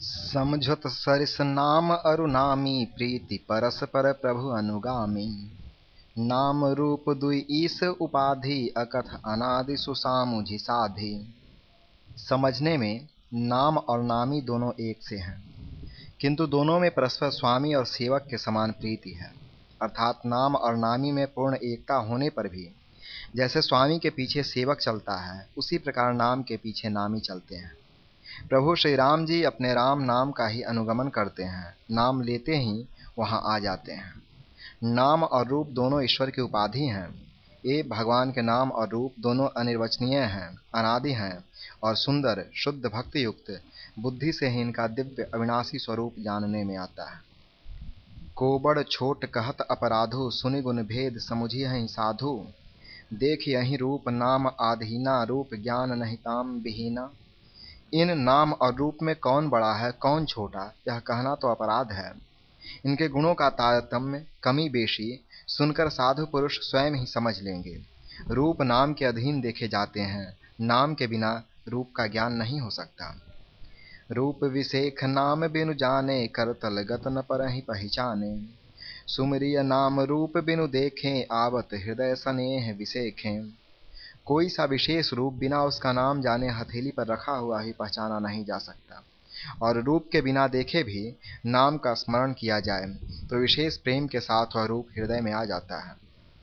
समझत सरिस नाम अरुनामी प्रीति परस्पर प्रभु अनुगामी। नाम रूप दुई ईस उपाधि अकथ अनादि सुसामुझि साधि। समझने में नाम और नामी दोनों एक से हैं, किंतु दोनों में परस्पर स्वामी और सेवक के समान प्रीति है। अर्थात नाम और नामी में पूर्ण एकता होने पर भी जैसे स्वामी के पीछे सेवक चलता है, उसी प्रकार नाम के पीछे नामी चलते हैं। प्रभु श्री राम जी अपने राम नाम का ही अनुगमन करते हैं, नाम लेते ही वहां आ जाते हैं। नाम और रूप दोनों ईश्वर की उपाधि हैं। ये भगवान के नाम और रूप दोनों अनिर्वचनीय हैं, अनादि हैं और सुंदर शुद्ध भक्ति युक्त बुद्धि से ही इनका दिव्य अविनाशी स्वरूप जानने में आता है। को बड़ छोट कहत अपराधो सुनि गुण भेद समुझिहि साधु। देख यही रूप नाम आधीना रूप ज्ञान नहीं ताम विहीना। इन नाम और रूप में कौन बड़ा है कौन छोटा, यह कहना तो अपराध है। इनके गुणों का तारतम्य कमी बेशी सुनकर साधु पुरुष स्वयं ही समझ लेंगे। रूप नाम के अधीन देखे जाते हैं, नाम के बिना रूप का ज्ञान नहीं हो सकता। रूप विसेख नाम बिनु जाने करतल गत न परहि पहचाने। सुमरिय नाम रूप बिनु देखें आवत हृदय स्नेह विसेखें। कोई सा विशेष रूप बिना उसका नाम जाने हथेली पर रखा हुआ ही पहचाना नहीं जा सकता, और रूप के बिना देखे भी नाम का स्मरण किया जाए तो विशेष प्रेम के साथ वह रूप हृदय में आ जाता है।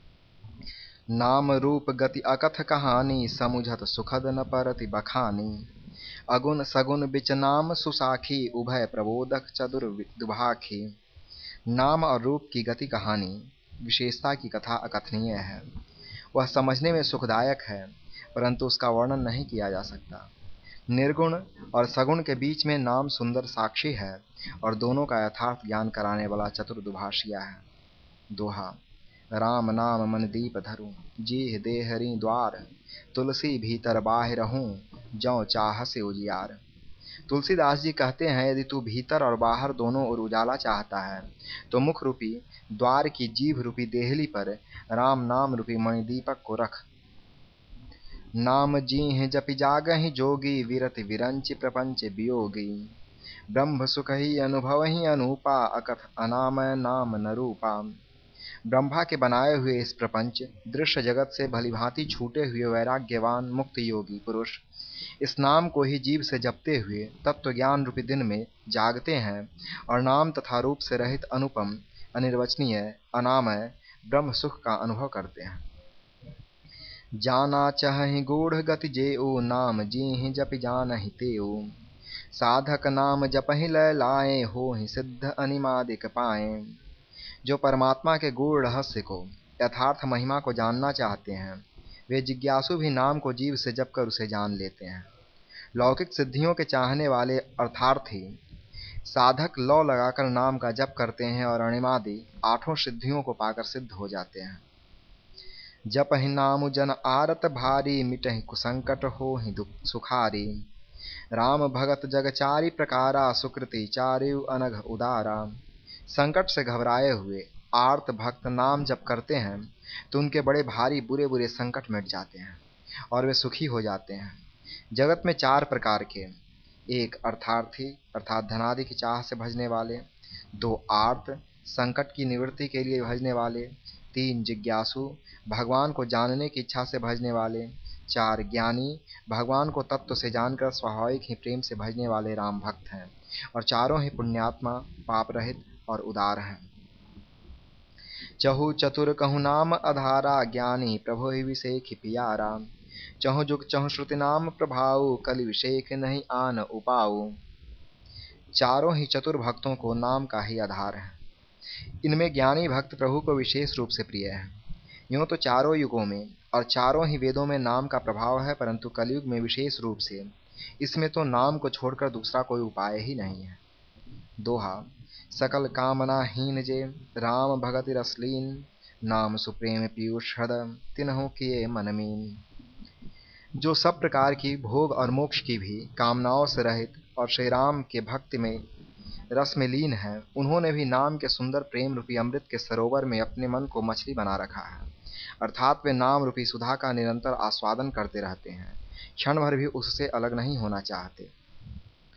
नाम रूप गति अकथ कहानी समुझत सुखद न परति बखानी। अगुण सगुण बिच नाम सुसाखी उभय प्रबोधक चतुर दुभाखी। नाम और रूप की गति कहानी विशेषता की कथा अकथनीय है। वह समझने में सुखदायक है, परंतु उसका वर्णन नहीं किया जा सकता। निर्गुण और सगुण के बीच में नाम सुंदर साक्षी है और दोनों का यथार्थ ज्ञान कराने वाला चतुर दुभाषिया है। दोहा। राम नाम मन दीप धरूं जीह देहरी द्वार। तुलसी भीतर बाहिरहूं जौ चाह से उजियार। तुलसीदास जी कहते हैं, यदि तू भीतर और बाहर दोनों ओर उजाला चाहता है तो मुख रूपी द्वार की जीभ रूपी देहली पर राम नाम रूपी मणिदीपक को रख। नाम जीह जपि जागहि जोगी विरति विरंचि प्रपंच वियोगी। ब्रह्म सुख ही अनुभव ही अनूपा अकथ अनामय नाम न रूपा। ब्रह्मा के बनाए हुए इस प्रपंच दृश्य जगत से भलीभांति छूटे हुए वैराग्यवान मुक्त योगी पुरुष इस नाम को ही जीव से जपते हुए तत्व ज्ञान रूपी दिन में जागते हैं और नाम तथा रूप से रहित अनुपम अनिर्वचनीय अनामय ब्रह्म सुख का अनुभव करते हैं। जाना चहहि गूढ़ गति जेऊ नाम जीहि जपि जानहि तेऊ। साधक नाम जपहि लय लाए होहि सिद्ध अनिमादिक पाए। जो परमात्मा के गूढ़ रहस्य को यथार्थ महिमा को जानना चाहते हैं, वे जिज्ञासु भी नाम को जीव से जप कर उसे जान लेते हैं। लौकिक सिद्धियों के चाहने वाले अर्थार्थी साधक लौ लगाकर नाम का जप करते हैं और अणिमादि आठों सिद्धियों को पाकर सिद्ध हो जाते हैं। जपहि नाम जन आरत भारी मिटहि कुसंकट होहि दुख सुखारी। राम भगत जगचारी प्रकारा सुकृति चारिव अनघ उदारा। संकट से घबराए हुए आर्त भक्त नाम जप करते हैं तो उनके बड़े भारी बुरे बुरे संकट मिट जाते हैं और वे सुखी हो जाते हैं। जगत में चार प्रकार के, एक अर्थार्थी अर्थात धनादि की चाह से भजने वाले, दो आर्त संकट की निवृत्ति के लिए भजने वाले, तीन जिज्ञासु भगवान को जानने की इच्छा से भजने वाले, चार ज्ञानी भगवान को तत्व से जानकर स्वाभाविक ही प्रेम से भजने वाले राम भक्त हैं, और चारों ही पुण्यात्मा पाप रहित और उदार हैं। चहु चतुर कहु नाम अधारा ज्ञानी प्रभु ही विषेख पियारा। चहु जुग चहु श्रुति नाम प्रभाऊ कलि विषेख नहीं आन उपाऊ। चारों ही चतुर भक्तों को नाम का ही आधार है। इनमें ज्ञानी भक्त प्रभु को विशेष रूप से प्रिय है। यूँ तो चारों युगों में और चारों ही वेदों में नाम का प्रभाव है, परंतु कलयुग में विशेष रूप से इसमें तो नाम को छोड़कर दूसरा कोई उपाय ही नहीं है। दोहा। सकल कामना हीन जे राम भगति रसलीन। नाम सुप्रेम पीयूष हृदय तिन्हु किए मनमीन। जो सब प्रकार की भोग और मोक्ष की भी कामनाओं से रहित और श्री राम के भक्ति में रस में लीन है, उन्होंने भी नाम के सुंदर प्रेम रूपी अमृत के सरोवर में अपने मन को मछली बना रखा है। अर्थात वे नाम रूपी सुधा का निरंतर आस्वादन करते रहते हैं, क्षण भर भी उससे अलग नहीं होना चाहते।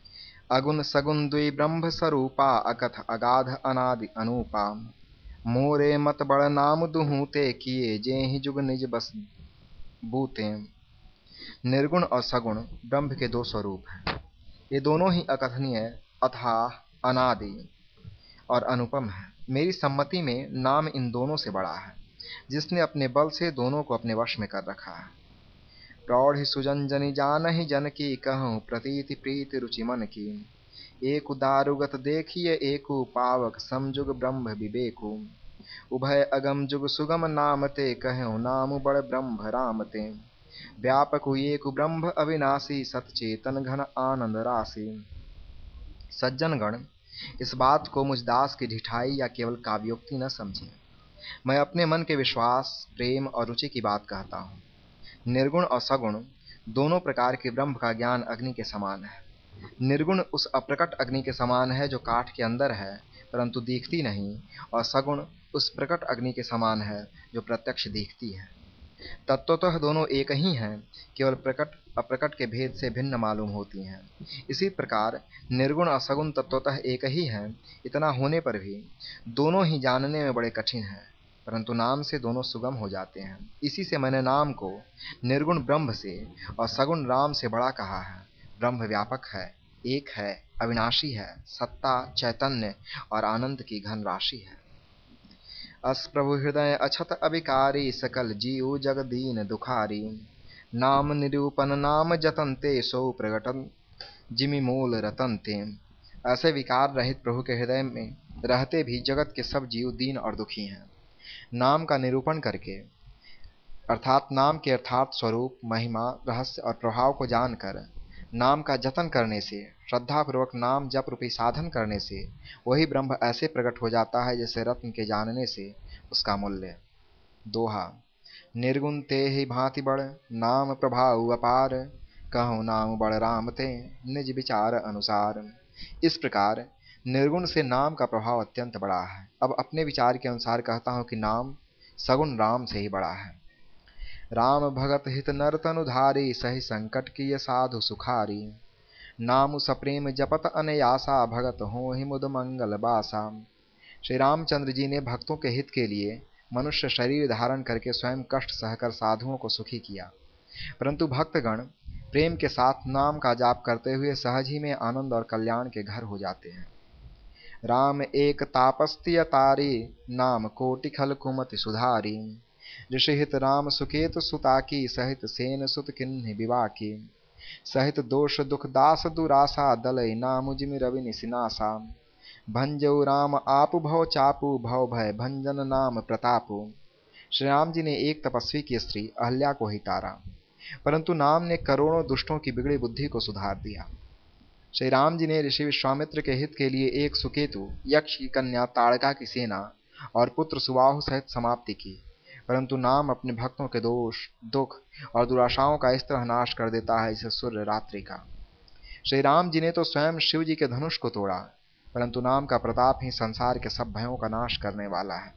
अगुन सगुन द्वि ब्रह्म स्वरूपा अकथ अगाध अनादि अनूपा। मोरे मत बड़ नाम दुहूते किए जेहि जुग निज बस बूते। निर्गुण और सगुण ब्रह्म के दो स्वरूप हैं। ये दोनों ही अकथनीय, अथाह, अनादि और अनुपम है। मेरी सम्मति में नाम इन दोनों से बड़ा है, जिसने अपने बल से दोनों को अपने वश में कर रखा है। प्रौढ़ सुजन जनि जानहि जन की कहूँ प्रतीति प्रीति रुचि मन की। एक दारुगत देखिए एकु पावक समजुग ब्रह्म विवेकु। उभय अगम जुग सुगम नाम ते कहूँ नाम बड़ ब्रह्म राम ते। व्यापक एक ब्रह्म अविनाशी सतचेतन घन आनंद राशि। सज्जनगण, इस बात को मुझ दास की ढिठाई या केवल काव्योक्ति न समझें। मैं अपने मन के विश्वास, प्रेम और रुचि की बात कहता हूँ। निर्गुण और सगुण दोनों प्रकार के ब्रह्म का ज्ञान अग्नि के समान है। निर्गुण उस अप्रकट अग्नि के समान है जो काठ के अंदर है परंतु दिखती नहीं, और सगुण उस प्रकट अग्नि के समान है जो प्रत्यक्ष दिखती है। तत्वतः दोनों एक ही हैं, केवल प्रकट अप्रकट के भेद से भिन्न मालूम होती हैं। इसी प्रकार निर्गुण और सगुण तत्वतः एक ही हैं, इतना होने पर भी दोनों ही जानने में बड़े कठिन हैं, परंतु नाम से दोनों सुगम हो जाते हैं। इसी से मैंने नाम को निर्गुण ब्रह्म से और सगुण राम से बड़ा कहा है। ब्रह्म व्यापक है, एक है, अविनाशी है, सत्ता, चैतन्य और आनंद की घन राशि है। अस प्रभु हृदय अछत अभिकारी सकल जीव जग दीन दुखारी। नाम निरूपन नाम जतनते सो प्रगटन जिमि मूल रतनते। ऐसे विकार रहित प्रभु के हृदय में रहते भी जगत के सब जीव दीन और दुखी हैं। नाम का निरूपण करके अर्थात नाम के अर्थात स्वरूप, महिमा, रहस्य और प्रभाव को जानकर नाम का जतन करने से, श्रद्धापूर्वक नाम जप रूपी साधन करने से वही ब्रह्म ऐसे प्रकट हो जाता है जैसे रत्न के जानने से उसका मूल्य। दोहा। निर्गुण ते ही भांति बड़ नाम प्रभाव अपार। कहूँ नाम बड़ राम ते निज विचार अनुसार। इस प्रकार निर्गुण से नाम का प्रभाव अत्यंत बड़ा है। अब अपने विचार के अनुसार कहता हूँ कि नाम सगुण राम से ही बड़ा है। राम भगत हित नर तनुधारी सही संकट की साधु सुखारी। नाम सप्रेम जपत अनयासा भगत हो ही मुद मंगल बासा। श्री रामचंद्र जी ने भक्तों के हित के लिए मनुष्य शरीर धारण करके स्वयं कष्ट सहकर साधुओं को सुखी किया, परंतु भक्तगण प्रेम के साथ नाम का जाप करते हुए सहज ही में आनंद और कल्याण के घर हो जाते हैं। राम एक तापस्त्य तारी नाम कोटि खल कुमति सुधारी। ऋषि हित राम सुकेत सुता की सहित सेन सुत किन्हि विवाह की। सहित दोष दुख दास दुरासा दलई नाम जिमि रवि निसिनासा। भंजऊ राम आपु भव चापु भव भय भंजन नाम प्रतापु। श्री राम जी ने एक तपस्वी की स्त्री अहल्या को ही तारा, परंतु नाम ने करोड़ों दुष्टों की बिगड़ी बुद्धि को सुधार दिया। श्री राम जी ने ऋषि विश्वामित्र के हित के लिए एक सुकेतु यक्ष की कन्या ताड़का की सेना और पुत्र सुबाहु सहित समाप्ति की, परंतु नाम अपने भक्तों के दोष, दुख और दुराशाओं का इस तरह नाश कर देता है जैसे सूर्य रात्रि का। श्री राम जी ने तो स्वयं शिव जी के धनुष को तोड़ा, परंतु नाम का प्रताप ही संसार के सब भयों का नाश करने वाला है।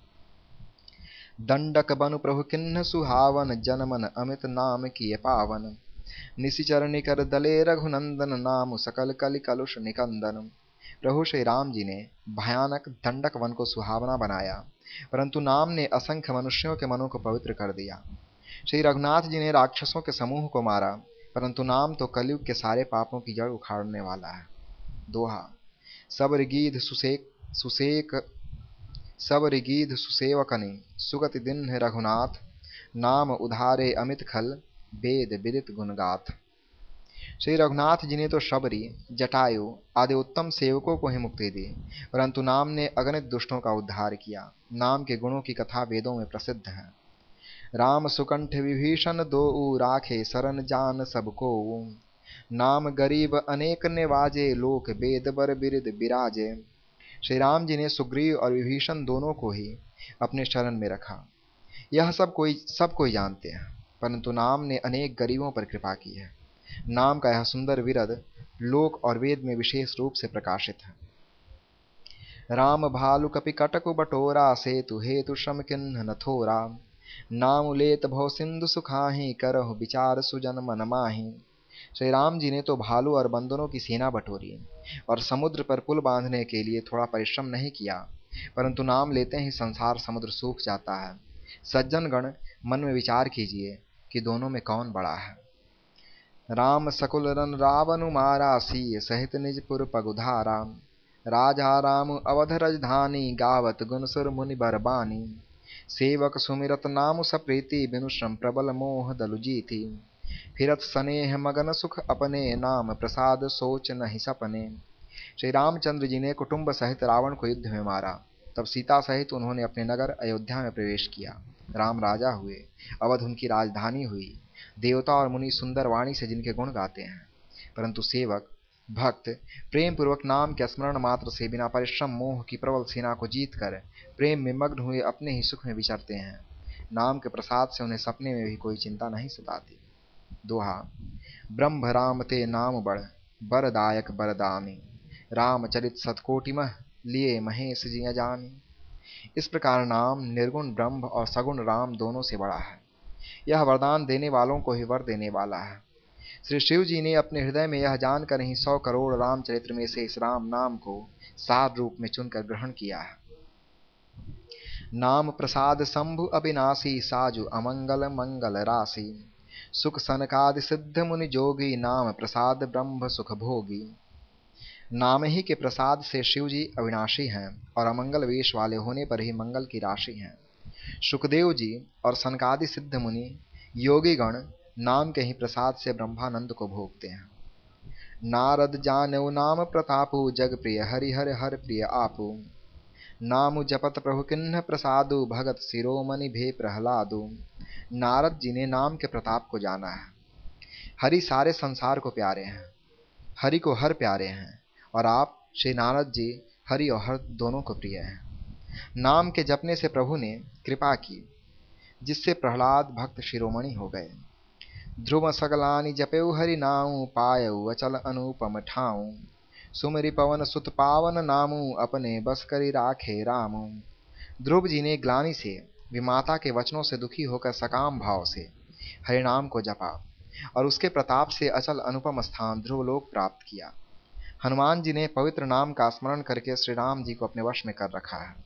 दंडक बनु प्रभु किन्ह सुहावन जनमन अमित नाम किए पावन। निशिचर निकर दले रघुनंदन नाम सकल कलि कलुष निकंदन। प्रभु श्री राम जी ने भयानक दंडक वन को सुहावना बनाया, परंतु नाम ने असंख्य मनुष्यों के मनों को पवित्र कर दिया। श्री रघुनाथ जी ने राक्षसों के समूह को मारा, परंतु नाम तो कलयुग के सारे पापों की जड़ उखाड़ने वाला है। दोहा। सब ऋगीध सुसेवकनि सुगति दिन्ह रघुनाथ। नाम उधारे अमित खल वेद विदित गुणगाथ। श्री रघुनाथ जी ने तो शबरी, जटायु आदि उत्तम सेवकों को ही मुक्ति दी, परंतु नाम ने अगणित दुष्टों का उद्धार किया। नाम के गुणों की कथा वेदों में प्रसिद्ध है। राम सुकंठ विभीषण दोऊ राखे शरण जान सबको। नाम गरीब अनेक नेवाजे लोक वेद बर बिरिद बिराजे। श्री राम जी ने सुग्रीव और विभीषण दोनों को ही अपने शरण में रखा। यह सब कोई जानते हैं, परंतु नाम ने अनेक गरीबों पर कृपा की है। नाम का यह सुंदर विरद लोक और वेद में विशेष रूप से प्रकाशित है। राम भालु कपि कटकु बटोरा सेतु हेतु श्रम किन्ह न थोरा। नाम लेत भव सिंधु सुखाहि करहु विचार सुजन मन माहि। श्री राम जी ने तो भालू और बंदरों की सेना बटोरी, और समुद्र पर पुल बांधने के लिए थोड़ा परिश्रम नहीं किया, परंतु नाम लेते ही संसार समुद्र सूख जाता है। सज्जन गण, मन में विचार कीजिए कि दोनों में कौन बड़ा है। राम सकुल रन रावनु मारा, सीय सहित निज पुर पगुधारा। राजा राम अवध राजधानी, गावत गुण सुर मुनि बरबानी। सेवक सुमिरत नाम सप्रीति, बिनु श्रम प्रबल मोह दलु जीति। फिरत स्नेह मगन सुख अपने, नाम प्रसाद सोच नहीं सपने। श्री रामचंद्र जी ने कुटुंब सहित रावण को युद्ध में मारा। तब सीता सहित उन्होंने अपने नगर अयोध्या में प्रवेश किया। राम राजा हुए, अवध उनकी राजधानी हुई। देवता और मुनि सुंदर वाणी से जिनके गुण गाते हैं, परंतु सेवक भक्त प्रेम पूर्वक नाम के स्मरण मात्र से बिना परिश्रम मोह की प्रबल सेना को जीतकर प्रेम में मग्न हुए अपने ही सुख में विचरते हैं। नाम के प्रसाद से उन्हें सपने में भी कोई चिंता नहीं सताती। दोहा। ब्रह्म राम ते नाम बढ़, बरदायक बरदामी। रामचरित सतकोटि मह, लिए महेश जी अजामी। इस प्रकार नाम निर्गुण ब्रह्म और सगुण राम दोनों से बड़ा है। यह वरदान देने वालों को ही वर देने वाला है। श्री शिव जी ने अपने हृदय में यह जानकर ही 100 करोड़ रामचरित्र में से इस राम नाम को सार रूप में चुनकर ग्रहण किया है। नाम प्रसाद शंभु अविनाशी, साजु अमंगल मंगल राशि। सुख सनकादि सिद्ध मुनि जोगी, नाम प्रसाद ब्रह्म सुख भोगी। नाम ही के प्रसाद से शिव जी अविनाशी हैं और अमंगल वेश वाले होने पर ही मंगल की राशि हैं। सुखदेव जी और सनकादि सिद्ध मुनि योगी गण नाम के ही प्रसाद से ब्रह्मानंद को भोगते हैं। नारद जानऊ नाम प्रतापु, जग प्रिय हरिहर हर प्रिय आपू। नाम जपत प्रभु किन्ह प्रसादु, भगत शिरोमणि भे प्रहलादु। नारद जी ने नाम के प्रताप को जाना है। हरि सारे संसार को प्यारे हैं, हरि को हर प्यारे हैं, और आप श्री नारद जी हरि और हर दोनों को प्रिय हैं। नाम के जपने से प्रभु ने कृपा की, जिससे प्रहलाद भक्त शिरोमणि हो गए। ध्रुव सगलानि जपेउ हरि नाऊ, पायउ अचल अनुपम ठाऊ। सुमरि पवन सुत पावन नामू, अपने बस करी राखे रामू। ध्रुव जी ने ग्लानि से विमाता के वचनों से दुखी होकर सकाम भाव से हरिनाम को जपा और उसके प्रताप से अचल अनुपम स्थान ध्रुवलोक प्राप्त किया। हनुमान जी ने पवित्र नाम का स्मरण करके श्री राम जी को अपने वश में कर रखा है।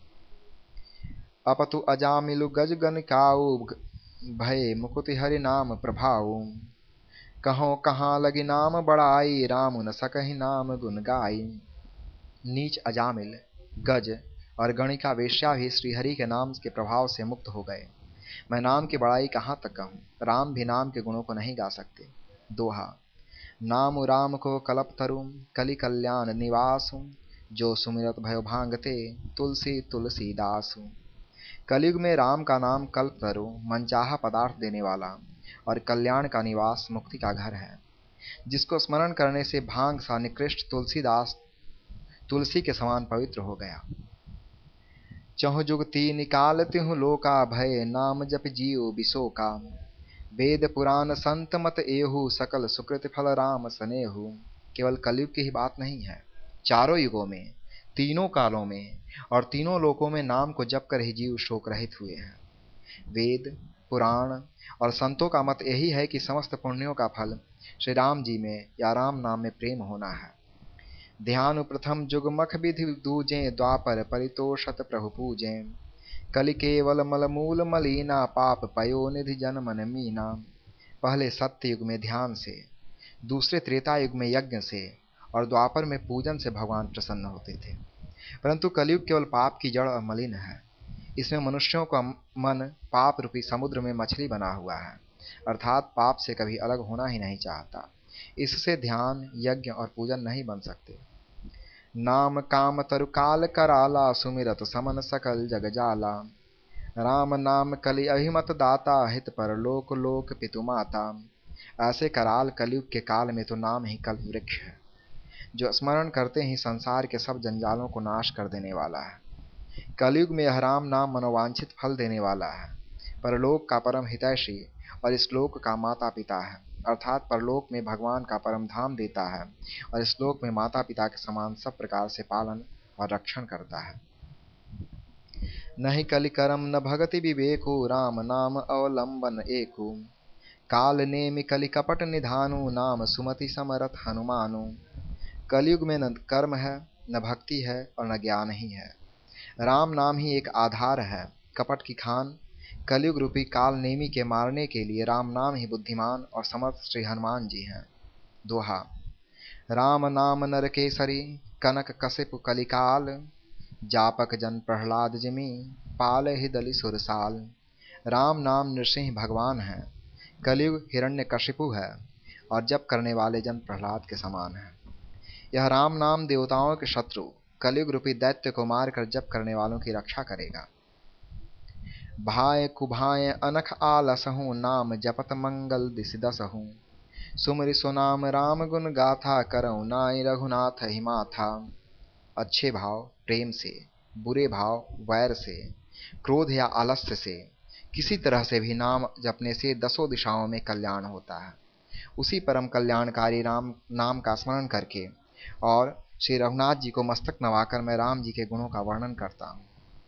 अपतु अजामिलु गज गनिकाऊ, भय मुकुति हरि नाम प्रभाऊ। कहो कहाँ लगी नाम बड़ाई, राम न सकहि नाम गुण गाई। नीच अजामिल, गज और गणिका वेश्या भी श्रीहरि के नाम के प्रभाव से मुक्त हो गए। मैं नाम की बड़ाई कहाँ तक कहूँ, राम भी नाम के गुणों को नहीं गा सकते। दोहा। नाम राम को कलप तरु, कलि कल्याण निवासु। जो सुमिरत भयो भांगते, तुलसी तुलसीदासु। कलयुग में राम का नाम कल्प तरु, मनचाहा पदार्थ देने वाला और कल्याण का निवास मुक्ति का घर है। जिसको स्मरण करने से भांग सा निकृष्ट तुलसीदास तुलसी के समान पवित्र हो गया। चहु जुगति निकाल तिहु लोका, भय नाम जप जियो बिसोका। वेद पुराण संत मत एहु, सकल सुकृत फल राम सनेहु। केवल कलयुग की ही बात नहीं है, चारों युगों में, तीनों कालों में और तीनों लोकों में नाम को जप कर ही जीव शोक रहित हुए हैं। वेद पुराण और संतों का मत यही है कि समस्त पुण्यों का फल श्री राम जी में या राम नाम में प्रेम होना है। ध्यान प्रथम जुग मख विधि दूजें, द्वापर परितोषत प्रभु पूजें। कलि केवल मल मूल मलीना, पाप पयो निधि जन मन मीना। पहले सत्य युग में ध्यान से, दूसरे त्रेता युग में यज्ञ से और द्वापर में पूजन से भगवान प्रसन्न होते थे, परंतु कलयुग केवल पाप की जड़ और मलिन है। इसमें मनुष्यों का मन पाप रूपी समुद्र में मछली बना हुआ है, अर्थात पाप से कभी अलग होना ही नहीं चाहता। इससे ध्यान, यज्ञ और पूजन नहीं बन सकते। नाम काम तरु काल कराला, सुमिरत समन सकल जग जाला। राम नाम कलि अभिमत दाता, हित पर लोक लोक पितु माता। ऐसे कराल कलयुग के काल में तो नाम ही कल्प वृक्ष है, जो स्मरण करते ही संसार के सब जंजालों को नाश कर देने वाला है। कलयुग में यह राम नाम मनोवांछित फल देने वाला है, परलोक का परम हितैषी और इस लोक का माता पिता है, अर्थात परलोक में भगवान का परम धाम देता है और इस लोक में माता पिता के समान सब प्रकार से पालन और रक्षण करता है। नहीं कलि करम न भगति विवेकु, राम नाम अवलंबन एकु। काल नेमि कलि कपट निधानु, नाम सुमति समरथ हनुमानु। कलयुग में न कर्म है, न भक्ति है और न ज्ञान ही है। राम नाम ही एक आधार है कपट की खान। कलयुग रूपी काल नेमी के मारने के लिए राम नाम ही बुद्धिमान और समर्थ श्री हनुमान जी हैं। दोहा। राम नाम नर केसरी कनक कसिप कलिकाल। जापक जन प्रहलाद जिमि पाल ही दलि सुरसाल। राम नाम नृसिंह भगवान है, कलयुग हिरण्यकशिपु है और जप करने वाले जन प्रहलाद के समान है। यह राम नाम देवताओं के शत्रु कलयुग रूपी दैत्य को मारकर जप करने वालों की रक्षा करेगा। भाय कुभाय अनख आलसहु नाम जपत मंगल दिसि दसहु। सुमरि सुनाम राम गुण गाथा करऊ नाई रघुनाथ हिमाथा। अच्छे भाव प्रेम से, बुरे भाव वैर से, क्रोध या आलस्य से, किसी तरह से भी नाम जपने से दसों दिशाओं में कल्याण होता है। उसी परम कल्याणकारी राम नाम का स्मरण करके और श्री रघुनाथ जी को मस्तक नवाकर मैं राम जी के गुणों का वर्णन करता हूँ।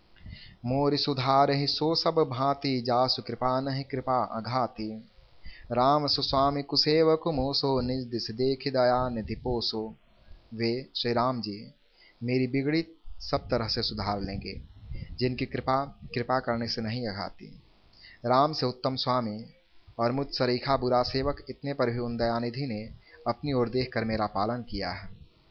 मोरि सुधार ही सो सब भांति जासु कृपा नहीं कृपा अघाती। राम सुस्वामी कुसेवक मोसो निज दिस देख दया निधि पोसो। वे श्री राम जी मेरी बिगड़ी सब तरह से सुधार लेंगे, जिनकी कृपा करने से नहीं अघाती। राम से उत्तम स्वामी और मुझ सरीखा बुरा सेवक इतने पर भी उन दयानिधि ने अपनी ओर देखकर मेरा पालन किया है।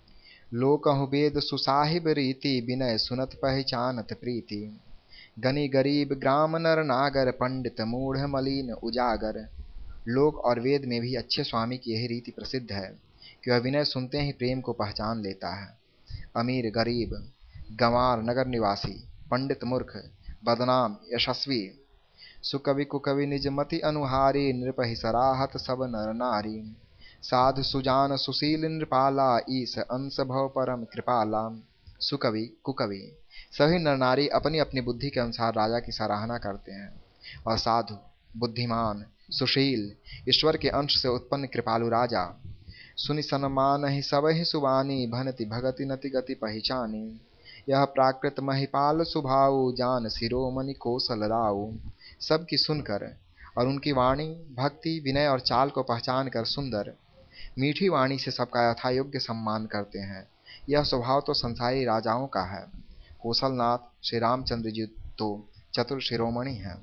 लोकहु वेद सुसाहिब रीति विनय सुनत पहचानत प्रीति। गनी गरीब ग्राम नर नागर पंडित मूढ़ मलिन उजागर। लोक और वेद में भी अच्छे स्वामी की यही रीति प्रसिद्ध है कि वह विनय सुनते ही प्रेम को पहचान लेता है। अमीर गरीब, गंवार नगर निवासी, पंडित मूर्ख, बदनाम यशस्वी, सुकवि कुकवि निज मति अनुहारी। नृपहि सराहत सब नर नारी। साधु सुजान सुशील नृपाला ईस अंश भव परम कृपाला। सुकवि कुकवि सभी नर नारी अपनी अपनी बुद्धि के अनुसार राजा की सराहना करते हैं और साधु, बुद्धिमान, सुशील, ईश्वर के अंश से उत्पन्न कृपालु राजा सुनि सन्मान ही सब ही सुबानी। भनति भगति नति गति पहचानी। यह प्राकृत महिपाल सुभाऊ जान शिरोमणि कौशल राऊ। सबकी सुनकर और उनकी वाणी, भक्ति, विनय और चाल को पहचान कर सुंदर मीठी वाणी से सबका यथायोग्य सम्मान करते हैं। यह स्वभाव तो संसारी राजाओं का है। कौशलनाथ श्री रामचंद्र जी तो चतुर शिरोमणि हैं।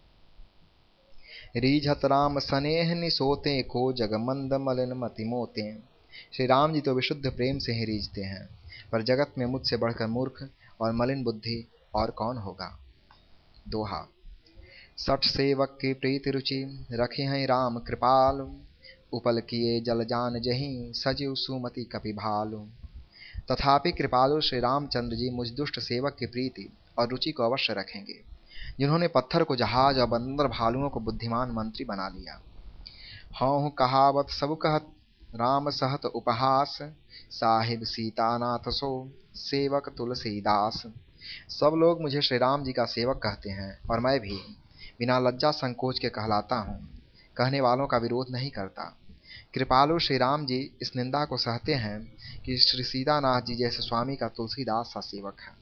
रीझत राम स्नेह निसोते को जग मंद मलिन मति मोते। श्री राम जी तो विशुद्ध प्रेम से ही रीझते हैं, पर जगत में मुझसे बढ़कर मूर्ख और मलिन बुद्धि और कौन होगा। दोहा। सठ सेवक की प्रीति रुचि रखे हैं राम कृपालु। उपल किए जल जान जहीं सजीव सुमति कपि भालु। तथापि कृपालु श्री रामचंद्र जी मुझ दुष्ट सेवक की प्रीति और रुचि को अवश्य रखेंगे, जिन्होंने पत्थर को जहाज और बंदर भालुओं को बुद्धिमान मंत्री बना लिया। हाँ कहावत सब कहत राम सहत उपहास। साहिब सीतानाथ सो सेवक तुलसीदास। सब लोग मुझे श्री राम जी का सेवक कहते हैं और मैं भी बिना लज्जा संकोच के कहलाता हूँ। कहने वालों का विरोध नहीं करता। कृपालु श्री राम जी इस निंदा को सहते हैं कि श्री सीतानाथ जी जैसे स्वामी का तुलसीदास सा सेवक है।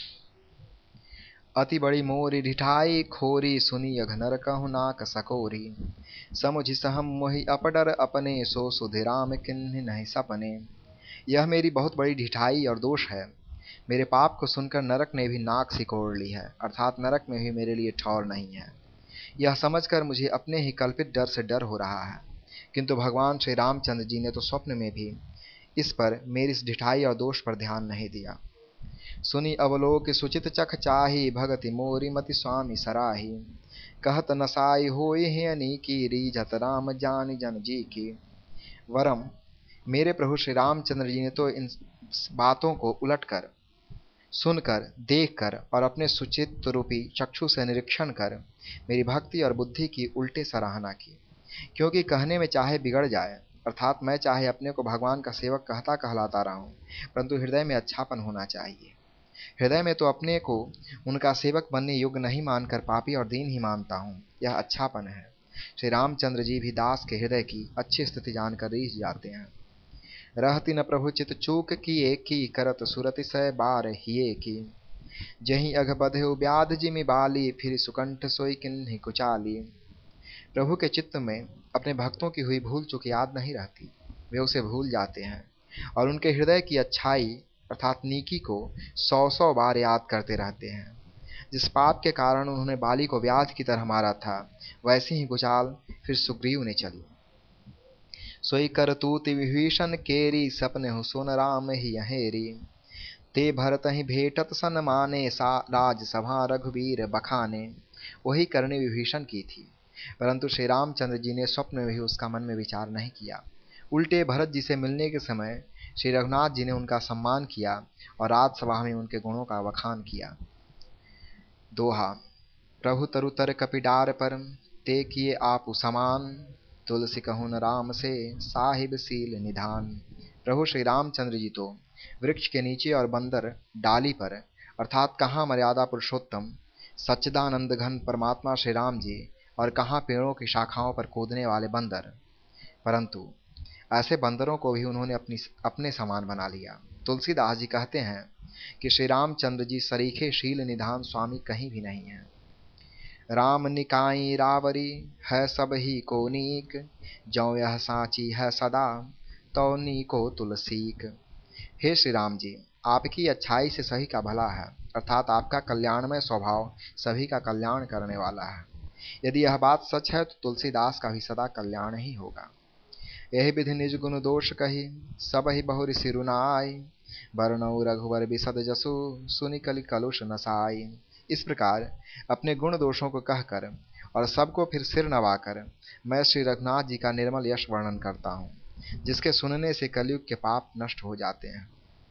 अति बड़ी मोरी ढिठाई खोरी सुनी अघनर कहु नाक सकोरी। समुझि सहम मोहि अपडर अपने सो सुधि राम किन्हि नहीं सपने। यह मेरी बहुत बड़ी ढिठाई और दोष है। मेरे पाप को सुनकर नरक ने भी नाक सिकोड़ ली है, अर्थात नरक में भी मेरे लिए ठौर नहीं है। यह समझकर मुझे अपने ही कल्पित डर से डर हो रहा है, किंतु भगवान श्री रामचंद्र जी ने तो स्वप्न में भी इस पर मेरी इस ढिठाई और दोष पर ध्यान नहीं दिया। सुनी अवलोक सुचित चख चाही भगति मोरी मति स्वामी सराही। कहत नसाई होई है अनीकी रीझत राम जान जन जी की। वरम मेरे प्रभु श्री रामचंद्र जी ने तो इन बातों को उलटकर, सुनकर, देखकर और अपने सुचित्त रूपी चक्षु से निरीक्षण कर मेरी भक्ति और बुद्धि की उल्टे सराहना की। क्योंकि कहने में चाहे बिगड़ जाए, अर्थात मैं चाहे अपने को भगवान का सेवक कहता कहलाता रहा हूँ, परंतु हृदय में अच्छापन होना चाहिए। हृदय में तो अपने को उनका सेवक बनने योग्य नहीं मानकर पापी और दीन ही मानता हूँ। यह अच्छापन है। श्री रामचंद्र जी भी दास के हृदय की अच्छी स्थिति जानकर रीझ जाते हैं। रहती न प्रभु चित चूक किए की करत सुरति सै बार हिये की। जहीं अघ बधेउ व्याध जिमि बाली फिर सुकंठ सोई किन्हि कुचाली। प्रभु के चित्त में अपने भक्तों की हुई भूल चूक याद नहीं रहती, वे उसे भूल जाते हैं और उनके हृदय की अच्छाई अर्थात नीकी को 100-100 बार याद करते रहते हैं। जिस पाप के कारण उन्होंने बाली को व्याध की तरह मारा था, वैसी ही भुचाल फिर सुग्रीव ने चली। सोई करतूति विभीषण केरी, सपने हो सुन राम ही अहेरी। ते भरत ही भेटत सन माने, सा राज सभा रघुवीर बखाने। वही करनी विभीषण की थी, परंतु श्री रामचंद्र जी ने स्वप्न में भी उसका मन में विचार नहीं किया। उल्टे भरत जी से मिलने के समय श्री रघुनाथ जी ने उनका सम्मान किया और राजसभा में उनके गुणों का बखान किया। दोहा। प्रभु तरुतर कपिडार पर, ते किए आप समान। तुलसी कहून राम से, साहिब सील निधान। प्रभु श्री रामचंद्र जी तो वृक्ष के नीचे और बंदर डाली पर, अर्थात कहाँ मर्यादा पुरुषोत्तम सच्चिदानंद घन परमात्मा श्री राम जी और कहाँ पेड़ों की शाखाओं पर कूदने वाले बंदर, परंतु ऐसे बंदरों को भी उन्होंने अपने समान बना लिया। तुलसीदास जी कहते हैं कि श्री रामचंद्र जी सरीखे शील निधान स्वामी कहीं भी नहीं है। राम निकाई रावरी, है सब ही को नीक। जौ यह साची है सदा, तो नीको तुलसीक। हे श्री राम जी, आपकी अच्छाई से सभी का भला है, अर्थात आपका कल्याणमय स्वभाव सभी का कल्याण करने वाला है। यदि यह बात सच है तो तुलसीदास का भी सदा कल्याण ही होगा। यही विधि निज गुण दोष कही, सब ही बहुरि सिरुनाई। बरनऊ रघुवर बिसद जसु, सुनि कलि कलुष नसाई। इस प्रकार अपने गुण दोषों को कहकर और सबको फिर सिर नवाकर मैं श्री रघुनाथ जी का निर्मल यश वर्णन करता हूँ, जिसके सुनने से कलयुग के पाप नष्ट हो जाते हैं।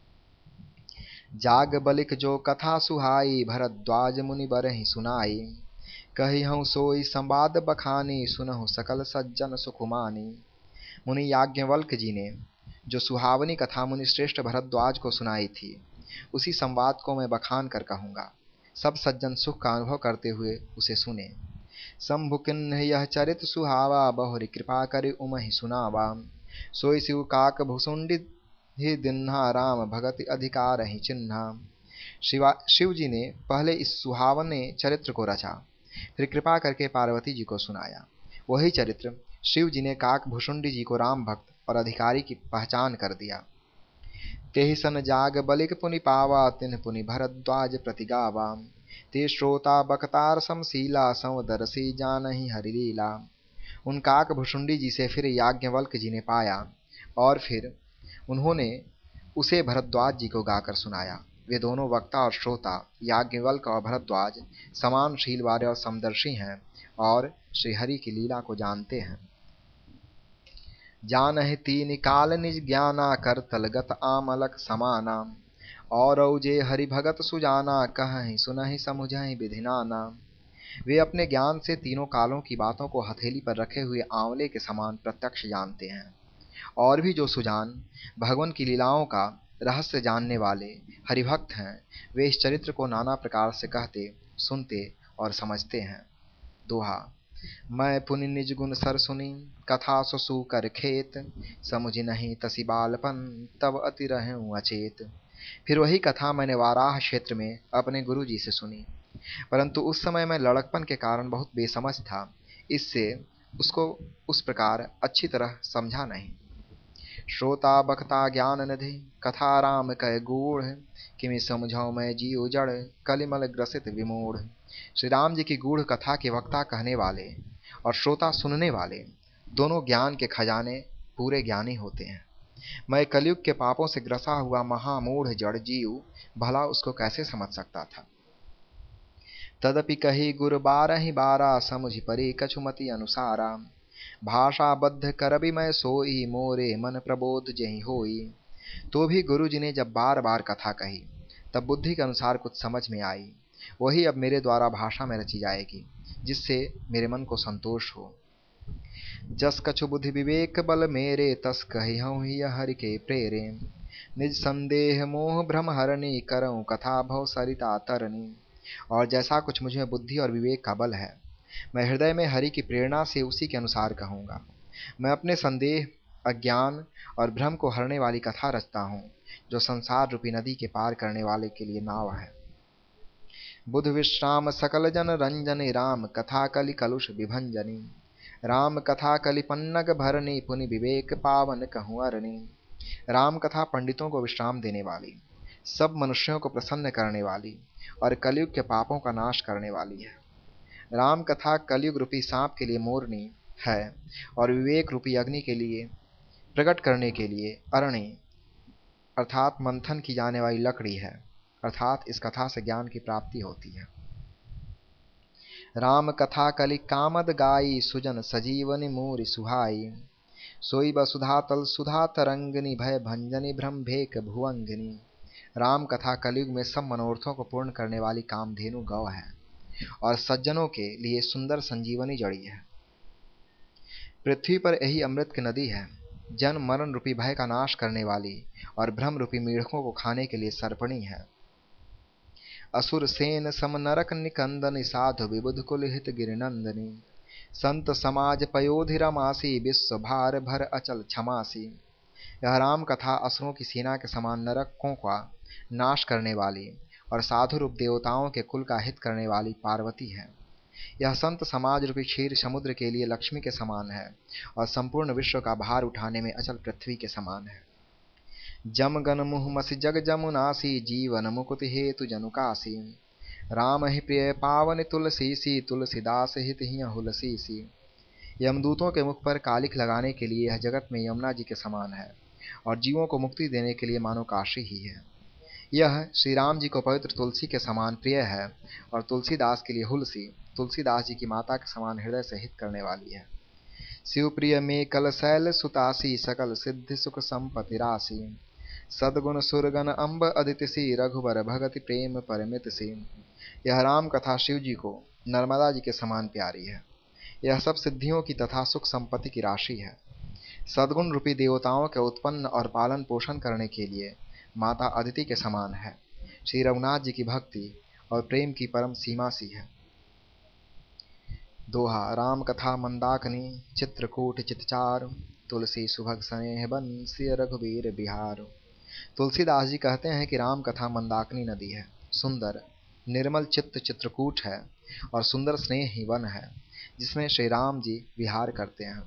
जाग बलिक जो कथा सुहाई, भरद्वाज मुनि बरहि सुनाई। कही हूँ सोई संवाद बखानी, सुनहु सकल सज्जन सुखुमानी। मुनि याज्ञवल्क्य जी ने जो सुहावनी कथा मुनि श्रेष्ठ भरद्वाज को सुनाई थी, उसी संवाद को मैं बखान कर कहूँगा। सब सज्जन सुख का अनुभव करते हुए उसे सुने। शंभु किन्ह यह चरित सुहावा, बहुरी कृपा करे उमहि सुनावा। सोई शिव काक भुसुंडी ही दिन्हा, राम भगति अधिकार ही चिन्हा। शिव जी ने पहले इस सुहावने चरित्र को रचा, फिर कृपा करके पार्वती जी को सुनाया। वही चरित्र शिव जी ने काक भुसुंडी जी को राम भक्त और अधिकारी की पहचान कर दिया। तेहि सन जाग बलिक पुनि पावा, तिन्ह पुनि भरद्वाज प्रति गावा। ते श्रोता बकतार समशीला, संवदरसी जानहि हरिलीला। उन काक भुसुंडी जी से फिर याज्ञवल्क्य जी ने पाया और फिर उन्होंने उसे भरद्वाज जी को गाकर सुनाया। वे दोनों वक्ता और श्रोता याज्ञवल्क्य और भरद्वाज समान शील वाले और समदर्शी हैं और श्रीहरि की लीला को जानते हैं। जानहि तीन काल निज ज्ञाना, कर तलगत आमलक समाना। और जे हरि भगत सुजाना, कहहि सुनहि समुझहि विधि नाना। वे अपने ज्ञान से तीनों कालों की बातों को हथेली पर रखे हुए आंवले के समान प्रत्यक्ष जानते हैं। और भी जो सुजान भगवान की लीलाओं का रहस्य जानने वाले हरिभक्त हैं, वे इस चरित्र को नाना प्रकार से कहते, सुनते और समझते हैं। दोहा। मैं पुनि निज गुण सर सुनी, कथा सुसु कर खेत। समुझ नहीं तसी बालपन, तब अति रहूं अचेत। फिर वही कथा मैंने वाराह क्षेत्र में अपने गुरु जी से सुनी, परंतु उस समय मैं लड़कपन के कारण बहुत बेसमझ था, इससे उसको उस प्रकार अच्छी तरह समझा नहीं। श्रोता बखता ज्ञान निधि, कथा राम कह गूढ़। किमि समझाऊं मैं जीव जड़, कलिमल ग्रसित विमूढ़। श्री राम जी की गूढ़ कथा के वक्ता कहने वाले और श्रोता सुनने वाले दोनों ज्ञान के खजाने पूरे ज्ञानी होते हैं। मैं कलयुग के पापों से ग्रसा हुआ महामूढ़ जड़ जीव भला उसको कैसे समझ सकता था। तदपि कही गुर बारहि बारा, समुझि परि कछुमति अनुसारा। भाषाबद्ध करबि मैं सोई, मोरे मन प्रबोध जहि होई। तो भी गुरु जी ने जब बार बार कथा कही, तब बुद्धि के अनुसार कुछ समझ में आई। वही अब मेरे द्वारा भाषा में रची जाएगी, जिससे मेरे मन को संतोष हो। जस कछु बुद्धि विवेक बल मेरे, तस कहिहूँ ही हरि के प्रेरे। निज संदेह मोह भ्रम हरणी, करऊँ कथा भव सरिता तरनी। और जैसा कुछ मुझे बुद्धि और विवेक का बल है, मैं हृदय में हरि की प्रेरणा से उसी के अनुसार कहूँगा। मैं अपने संदेह, अज्ञान और भ्रम को हरने वाली कथा रचता हूँ, जो संसार रूपी नदी के पार करने वाले के लिए नाव है। बुध विश्राम सकल जन रंजनी, राम कथा कलि कलुष विभंजनी। राम कथा कलि पन्नग भरनी, पुनि विवेक पावन कहूँ अरणी। राम कथा पंडितों को विश्राम देने वाली, सब मनुष्यों को प्रसन्न करने वाली और कलयुग के पापों का नाश करने वाली है। राम कथा कलयुग रूपी सांप के लिए मोरनी है और विवेक रूपी अग्नि के लिए प्रकट करने के लिए अरणी अर्थात मंथन की जाने वाली लकड़ी है, अर्थात इस कथा से ज्ञान की प्राप्ति होती है। राम कथा कलि कामद गाई, सुजन सजीवनि मूरि सुहाई। सोई वसुधा तल सुधा तरंगिनी, भय भंजनी भ्रम भेक भुवंगिनी। राम कथा कलयुग में सब मनोरथों को पूर्ण करने वाली कामधेनु गौ है और सज्जनों के लिए सुंदर संजीवनी जड़ी है। पृथ्वी पर यही अमृत की नदी है, जन्म मरण रूपी भय का नाश करने वाली और भ्रम रूपी मेढकों को खाने के लिए सर्पणी है। असुर सेन सम नरक निकंदनी, साधु विबुध कुल हित गिरिनंदनी। संत समाज पयोधि रमासी, विश्व भार भर अचल क्षमासी। यह राम कथा असुरों की सेना के समान नरकों का नाश करने वाली और साधु रूप देवताओं के कुल का हित करने वाली पार्वती है। यह संत समाज रूपी क्षीर समुद्र के लिए लक्ष्मी के समान है और संपूर्ण विश्व का भार उठाने में अचल पृथ्वी के समान है। जम गन मुह मसी जग जमुनासी, जीवन मुकुति हेतु जनुकासी। राम ही प्रिय पावन तुलसी सी, तुलसीदास हित ही हुलसी सी। यमदूतों के मुख पर कालिख लगाने के लिए यह जगत में यमुना जी के समान है और जीवों को मुक्ति देने के लिए मानो काशी ही है। यह श्री राम जी को पवित्र तुलसी के समान प्रिय है और तुलसीदास के लिए हुलसी तुलसीदास जी की माता के समान हृदय से हित करने वाली है। शिवप्रिय में कल शैल सुतासी, सकल सिद्धि सुख संपत्ति राशि। सदगुण सुरगन अम्ब अदिति सी, रघुबर भगति प्रेम परमित सी। यह राम कथा शिव जी को नर्मदा जी के समान प्यारी है। यह सब सिद्धियों की तथा सुख संपत्ति की राशि है। सद्गुण रूपी देवताओं के उत्पन्न और पालन पोषण करने के लिए माता अदिति के समान है। श्री रघुनाथ जी की भक्ति और प्रेम की परम सीमा सी है। दोहा। राम कथा मंदाकिनी, चित्रकूट चितचार। तुलसी सुभग स्नेह बंसी, रघुवीर बिहार। तुलसीदास जी कहते हैं कि राम कथा मंदाकिनी नदी है, सुंदर निर्मल चित्त चित्रकूट है और सुंदर स्नेह ही वन है जिसमें श्री राम जी विहार करते हैं।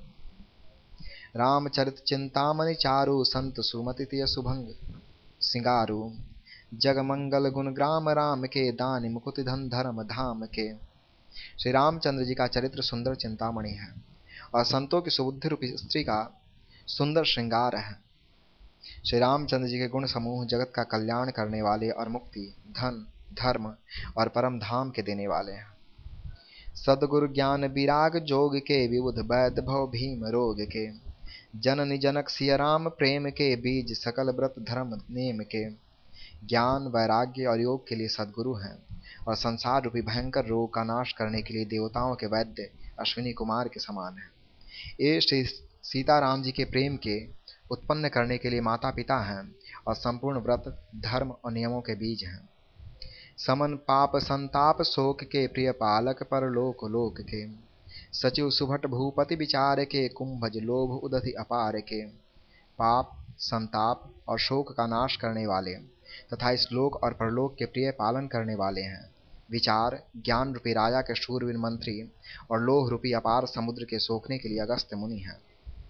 रामचरित चिंतामणि चारु, संत सुमति तिय सुभंग सिंगारू। जग मंगल गुण ग्राम राम के, दानि मुकुति धन धर्म धाम के। श्री रामचंद्र जी का चरित्र सुंदर चिंतामणि है और संतों की सुबुद्धि रूपी स्त्री का सुंदर श्रृंगार है। श्री रामचंद्र जी के गुण समूह जगत का कल्याण करने वाले और मुक्ति धन धर्म और परम धाम के देने वाले हैं। सदगुरु ज्ञान विराग जोग के, विबुध वैद भव भीम रोग के। जननी जनक सिया राम प्रेम के, बीज सकल व्रत धर्म नेम के। ज्ञान वैराग्य और योग के लिए सदगुरु हैं और संसार रूपी भयंकर रोग का नाश करने के लिए देवताओं के वैद्य अश्विनी कुमार के समान है। ये श्री सीताराम जी के प्रेम के उत्पन्न करने के लिए माता पिता हैं और संपूर्ण व्रत धर्म और नियमों के बीज हैं। समन पाप संताप शोक के, प्रिय पालक पर लोक लोक के। सचिव सुभट भूपति विचार के, कुंभज लोभ उदधि अपार के। पाप संताप और शोक का नाश करने वाले तथा इस लोक और परलोक के प्रिय पालन करने वाले हैं। विचार ज्ञान रूपी राजा के शूरवीर मंत्री और लोह रूपी अपार समुद्र के सोखने के लिए अगस्त्य मुनि हैं।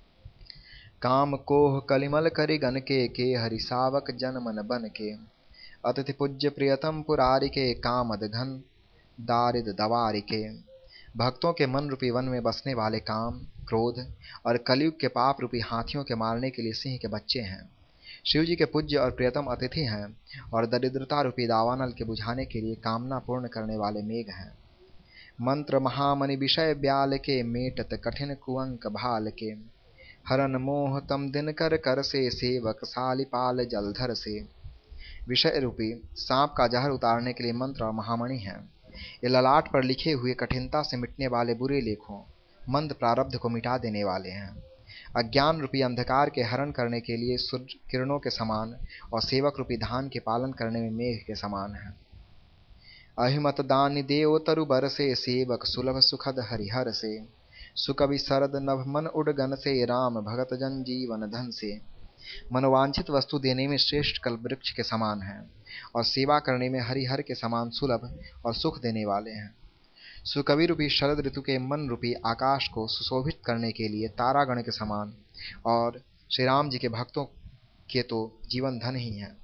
काम कोह कलिमल करि गन के हरि सावक जन मन बन के। अतिथि पूज्य प्रियतम पुरारि के, कामद घन दारिद दवारि के। भक्तों के मन रूपी वन में बसने वाले काम क्रोध और कलयुग के पाप रूपी हाथियों के मारने के लिए सिंह के बच्चे हैं। शिव जी के पूज्य और प्रियतम अतिथि हैं और दरिद्रता रूपी दावानल के बुझाने के लिए कामना पूर्ण करने वाले मेघ हैं। मंत्र महामणि विषय ब्याल के, मेटत कठिन कुअंक भाल के। हरन मोह तम दिन कर कर से, सेवक सालिपाल जलधर से। विषय रूपी सांप का जहर उतारने के लिए मंत्र और महामणि हैं। ये ललाट पर लिखे हुए कठिनता से मिटने वाले बुरे लेखों मंद प्रारब्ध को मिटा देने वाले हैं। अज्ञान रूपी अंधकार के हरण करने के लिए सूर्य किरणों के समान और सेवक रूपी धान के पालन करने में मेघ के समान है। अहिमत दानी देव तरु बर से, सेवक सुलभ सुखद हरिहर से। सुकवि शरद नभ मन उडगन से, राम भगत जन जीवन धन से। मनोवांछित वस्तु देने में श्रेष्ठ कल्प वृक्ष के समान है और सेवा करने में हरिहर के समान सुलभ और सुख देने वाले हैं। सुकवि रूपी शरद ऋतु के मन रूपी आकाश को सुशोभित करने के लिए तारागण के समान और श्री राम जी के भक्तों के तो जीवन धन ही है।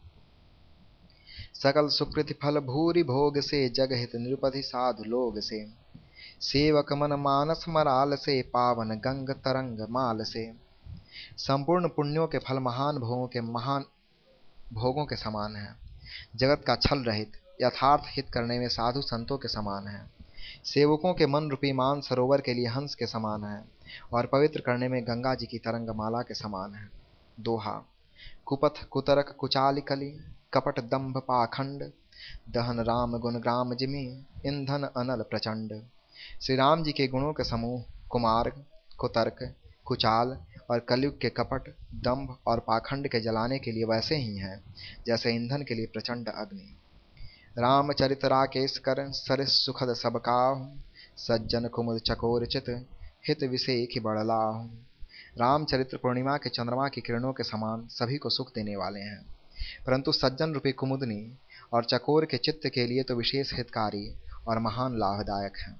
सकल सुकृति फल भूरि भोग से, जग हित निरुपधि साधु लोग से। सेवक मन मानस मराल से, पावन गंग तरंग माल से। संपूर्ण पुण्यों के फल महान भोगों के समान है। जगत का छल रहित यथार्थ हित करने में साधु संतों के समान है। सेवकों के मन रूपी मान सरोवर के लिए हंस के समान है, और पवित्र करने में गंगा जी की तरंग माला के समान है। दोहा। कुपथ कुतरक कुचाल कली, कपट दंभ पाखंड। दहन राम गुण ग्राम जिमि, ईंधन अनल प्रचंड। श्री राम जी के गुणों के समूह कुमार्ग, कुतर्क, कुचाल और कलयुग के कपट, दंभ और पाखंड के जलाने के लिए वैसे ही हैं जैसे ईंधन के लिए प्रचंड अग्नि। रामचरित राकेश कर, सरिस सुखद सब काहू। सज्जन कुमुद चकोर चित, हित विषेखि बड़लाहु। रामचरित्र पूर्णिमा के चंद्रमा की किरणों के समान सभी को सुख देने वाले हैं, परंतु सज्जन रूपी कुमुदनी और चकोर के चित्त के लिए तो विशेष हितकारी और महान लाभदायक है।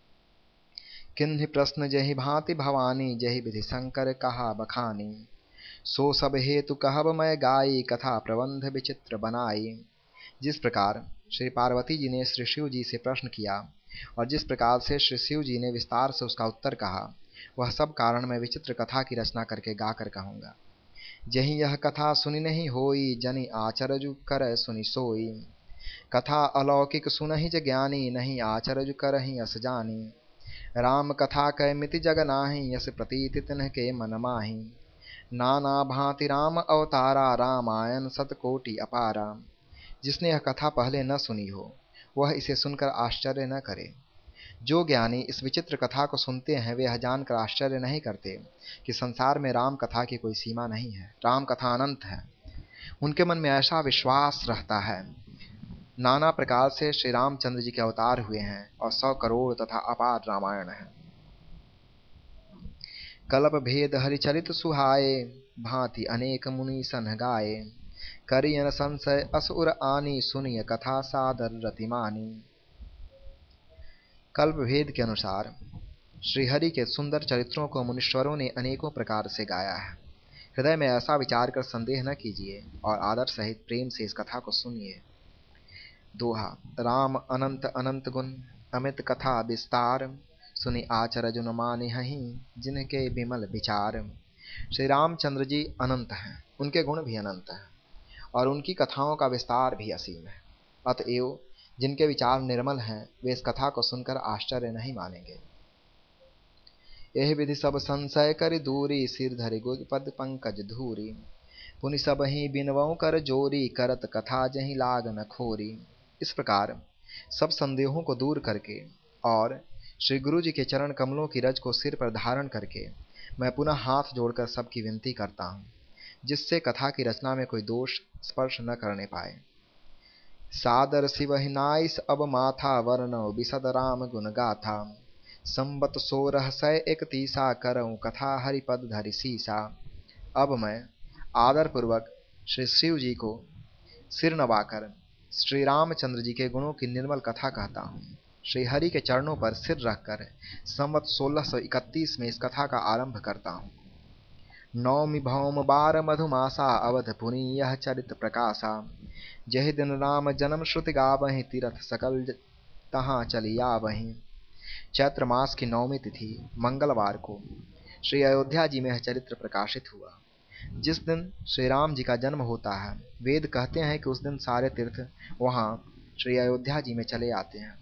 किन्हि प्रश्न जहि भांति भवानी, जहि विधि शंकर कहा बखानी। सो सब हेतु कहब मैं गाई, कथा प्रबंध विचित्र बनाई। जिस प्रकार श्री पार्वती जी ने श्री शिव जी से प्रश्न किया और जिस प्रकार से श्री शिव जी ने विस्तार से उसका उत्तर कहा, वह सब कारण मैं विचित्र कथा की रचना करके गाकर कहूँगा। जहीं यह कथा सुनी नहीं होई, जनि आचरजु कर सुनी सोई। कथा अलौकिक सुनहि ज ज्ञानी, नहीं आचरजु करहि अस जानी। राम कथा कै मिति जग नाही, यस प्रतीति तिन्ह के मन माही। नाना भांति राम अवतारा, रामायण सतकोटि अपारा। जिसने यह कथा पहले न सुनी हो, वह इसे सुनकर आश्चर्य न करे। जो ज्ञानी इस विचित्र कथा को सुनते हैं, वे यह जानकर आश्चर्य नहीं करते कि संसार में राम कथा की कोई सीमा नहीं है, राम कथा अनंत है। उनके मन में ऐसा विश्वास रहता है नाना प्रकार से श्री रामचंद्र जी के अवतार हुए हैं और 100 करोड़ तथा अपार रामायण है। कल्प भेद हरिचरित सुहाए, भांति अनेक मुनि सन गाए। करियन संशय असुर आनी, सुनिय कथा सादर रतिमानी। कल्प भेद के अनुसार श्रीहरि के सुंदर चरित्रों को मुनीश्वरों ने अनेकों प्रकार से गाया है। हृदय में ऐसा विचार कर संदेह न कीजिए और आदर सहित प्रेम से इस कथा को सुनिए। दोहा। राम अनंत अनंत गुण, अमित कथा विस्तार। सुनि आचर जुन मानिहहि, जिनके विमल विचार। श्री रामचंद्र जी अनंत हैं, उनके गुण भी अनंत हैं और उनकी कथाओं का विस्तार भी असीम है। अतएव जिनके विचार निर्मल हैं, वे इस कथा को सुनकर आश्चर्य नहीं मानेंगे। यह विधि सब संशय करि दूरी, सिर धरि गुज पद पंकज धूरी। पुनि सब ही बिनवऊ कर जोरी, करत कथा जहि लाग न खोरी। इस प्रकार सब संदेहों को दूर करके और श्री गुरु जी के चरण कमलों की रज को सिर पर धारण करके मैं पुनः हाथ जोड़कर सबकी विनती करता हूँ, जिससे कथा की रचना में कोई दोष स्पर्श न करने पाए। सादर शिव नाइस अब माथा, वर्णो बिसद राम गुण गाथा। संबत 1631 करऊँ कथा हरिपद धरि सीसा। अब मैं आदर पूर्वक श्री शिव जी को सिर नवाकर श्री रामचंद्र जी के गुणों की निर्मल कथा कहता हूँ। श्री हरि के चरणों पर सिर रखकर संवत 1631 में इस कथा का आरंभ करता हूँ। नौमि भौम बार मधुमासा, अवध पुनि यह चरित प्रकाशा। जहि दिन राम जन्म श्रुति गावहीं, तीरथ सकल तहाँ चली आवहीं। चैत्र मास की 9वीं तिथि मंगलवार को श्री अयोध्या जी में यह चरित्र प्रकाशित हुआ। जिस दिन श्री राम जी का जन्म होता है, वेद कहते हैं कि उस दिन सारे तीर्थ वहाँ श्री अयोध्या जी में चले आते हैं।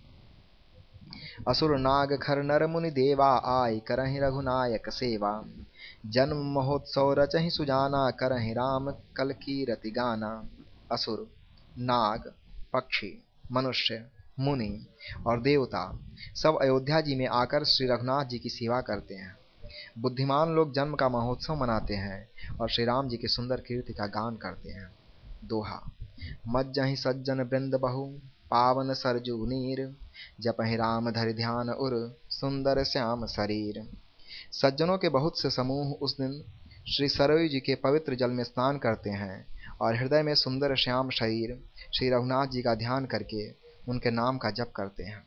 असुर नाग खर नर मुनि देवा, आय करहि रघुनायक सेवा। जन्म महोत्सव रचहि सुजाना, करहि राम कल की रति गाना। असुर, नाग, पक्षी, मनुष्य, मुनि और देवता सब अयोध्या जी में आकर श्री रघुनाथ जी की सेवा करते हैं। बुद्धिमान लोग जन्म का महोत्सव मनाते हैं और श्री राम जी की सुंदर कीर्ति का गान करते हैं। दोहा। मज्जहि सज्जन वृंद बहु, पावन सरजू नीर। जपहि राम धरि ध्यान उर, सुंदर श्याम शरीर। सज्जनों के बहुत से समूह उस दिन श्री सरयू जी के पवित्र जल में स्नान करते हैं और हृदय में सुंदर श्याम शरीर श्री रघुनाथ जी का ध्यान करके उनके नाम का जप करते हैं।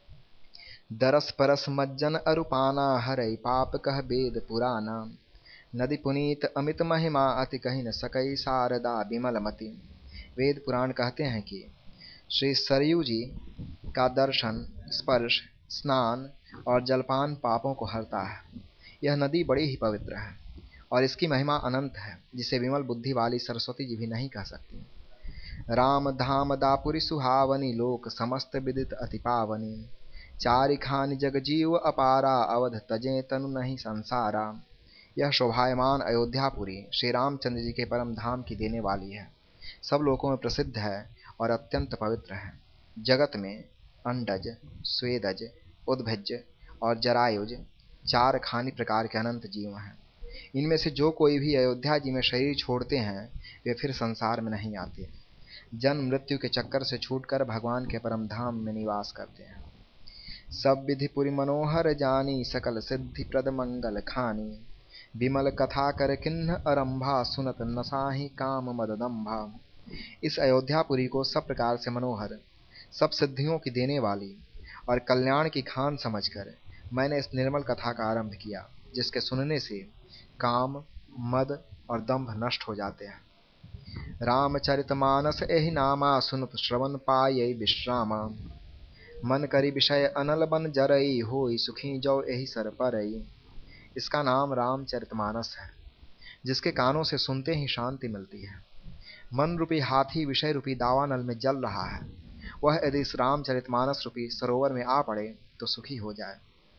दरस परस मज्जन अरुपाना, हरई पाप कह वेद पुराना। नदी पुनीत अमित महिमा अति कही न सकई शारदा बिमलमति। वेद पुराण कहते हैं कि श्री सरयू जी का दर्शन, स्पर्श, स्नान और जलपान पापों को हरता है। यह नदी बड़ी ही पवित्र है और इसकी महिमा अनंत है, जिसे विमल बुद्धि वाली सरस्वती जी भी नहीं कह सकती। राम धाम दापुरी सुहावनी, लोक समस्त विदित अति पावनी। चारि खानि जग जीव अपारा, अवध तजे तनु नहीं संसारा। यह शोभायमान अयोध्यापुरी श्री रामचंद्र जी के परम धाम की देने वाली है, सब लोकों में प्रसिद्ध है और अत्यंत पवित्र है। जगत में अंडज, स्वेदज, उद्भिज और जरायुज 4 खानी प्रकार के अनंत जीव हैं। इनमें से जो कोई भी अयोध्या जी में शरीर छोड़ते हैं वे फिर संसार में नहीं आते, जन्म मृत्यु के चक्कर से छूटकर भगवान के परम धाम में निवास करते हैं। सब विधि पुरी मनोहर जानी, सकल सिद्धि प्रद मंगल खानी। विमल कथा कर किन्ह आरंभा, सुनत नसाहि काम मददम्भा। इस अयोध्यापुरी को सब प्रकार से मनोहर, सब सिद्धियों की देने वाली और कल्याण की खान समझकर मैंने इस निर्मल कथा का आरंभ किया, जिसके सुनने से काम, मद और दंभ नष्ट हो जाते हैं। रामचरितमानस एहि नामा, सुनत श्रवण पायै विश्रामा। मन करी विषय अनल बन जरई, होई सुखी जो एहि सर परई। इसका नाम रामचरितमानस है, जिसके कानों से सुनते ही शांति मिलती है। मन रूपी हाथी विषय रूपी दावानल में जल रहा है, वह यदि इस रामचरितमानस रूपी सरोवर में आ पड़े तो सुखी हो जाए।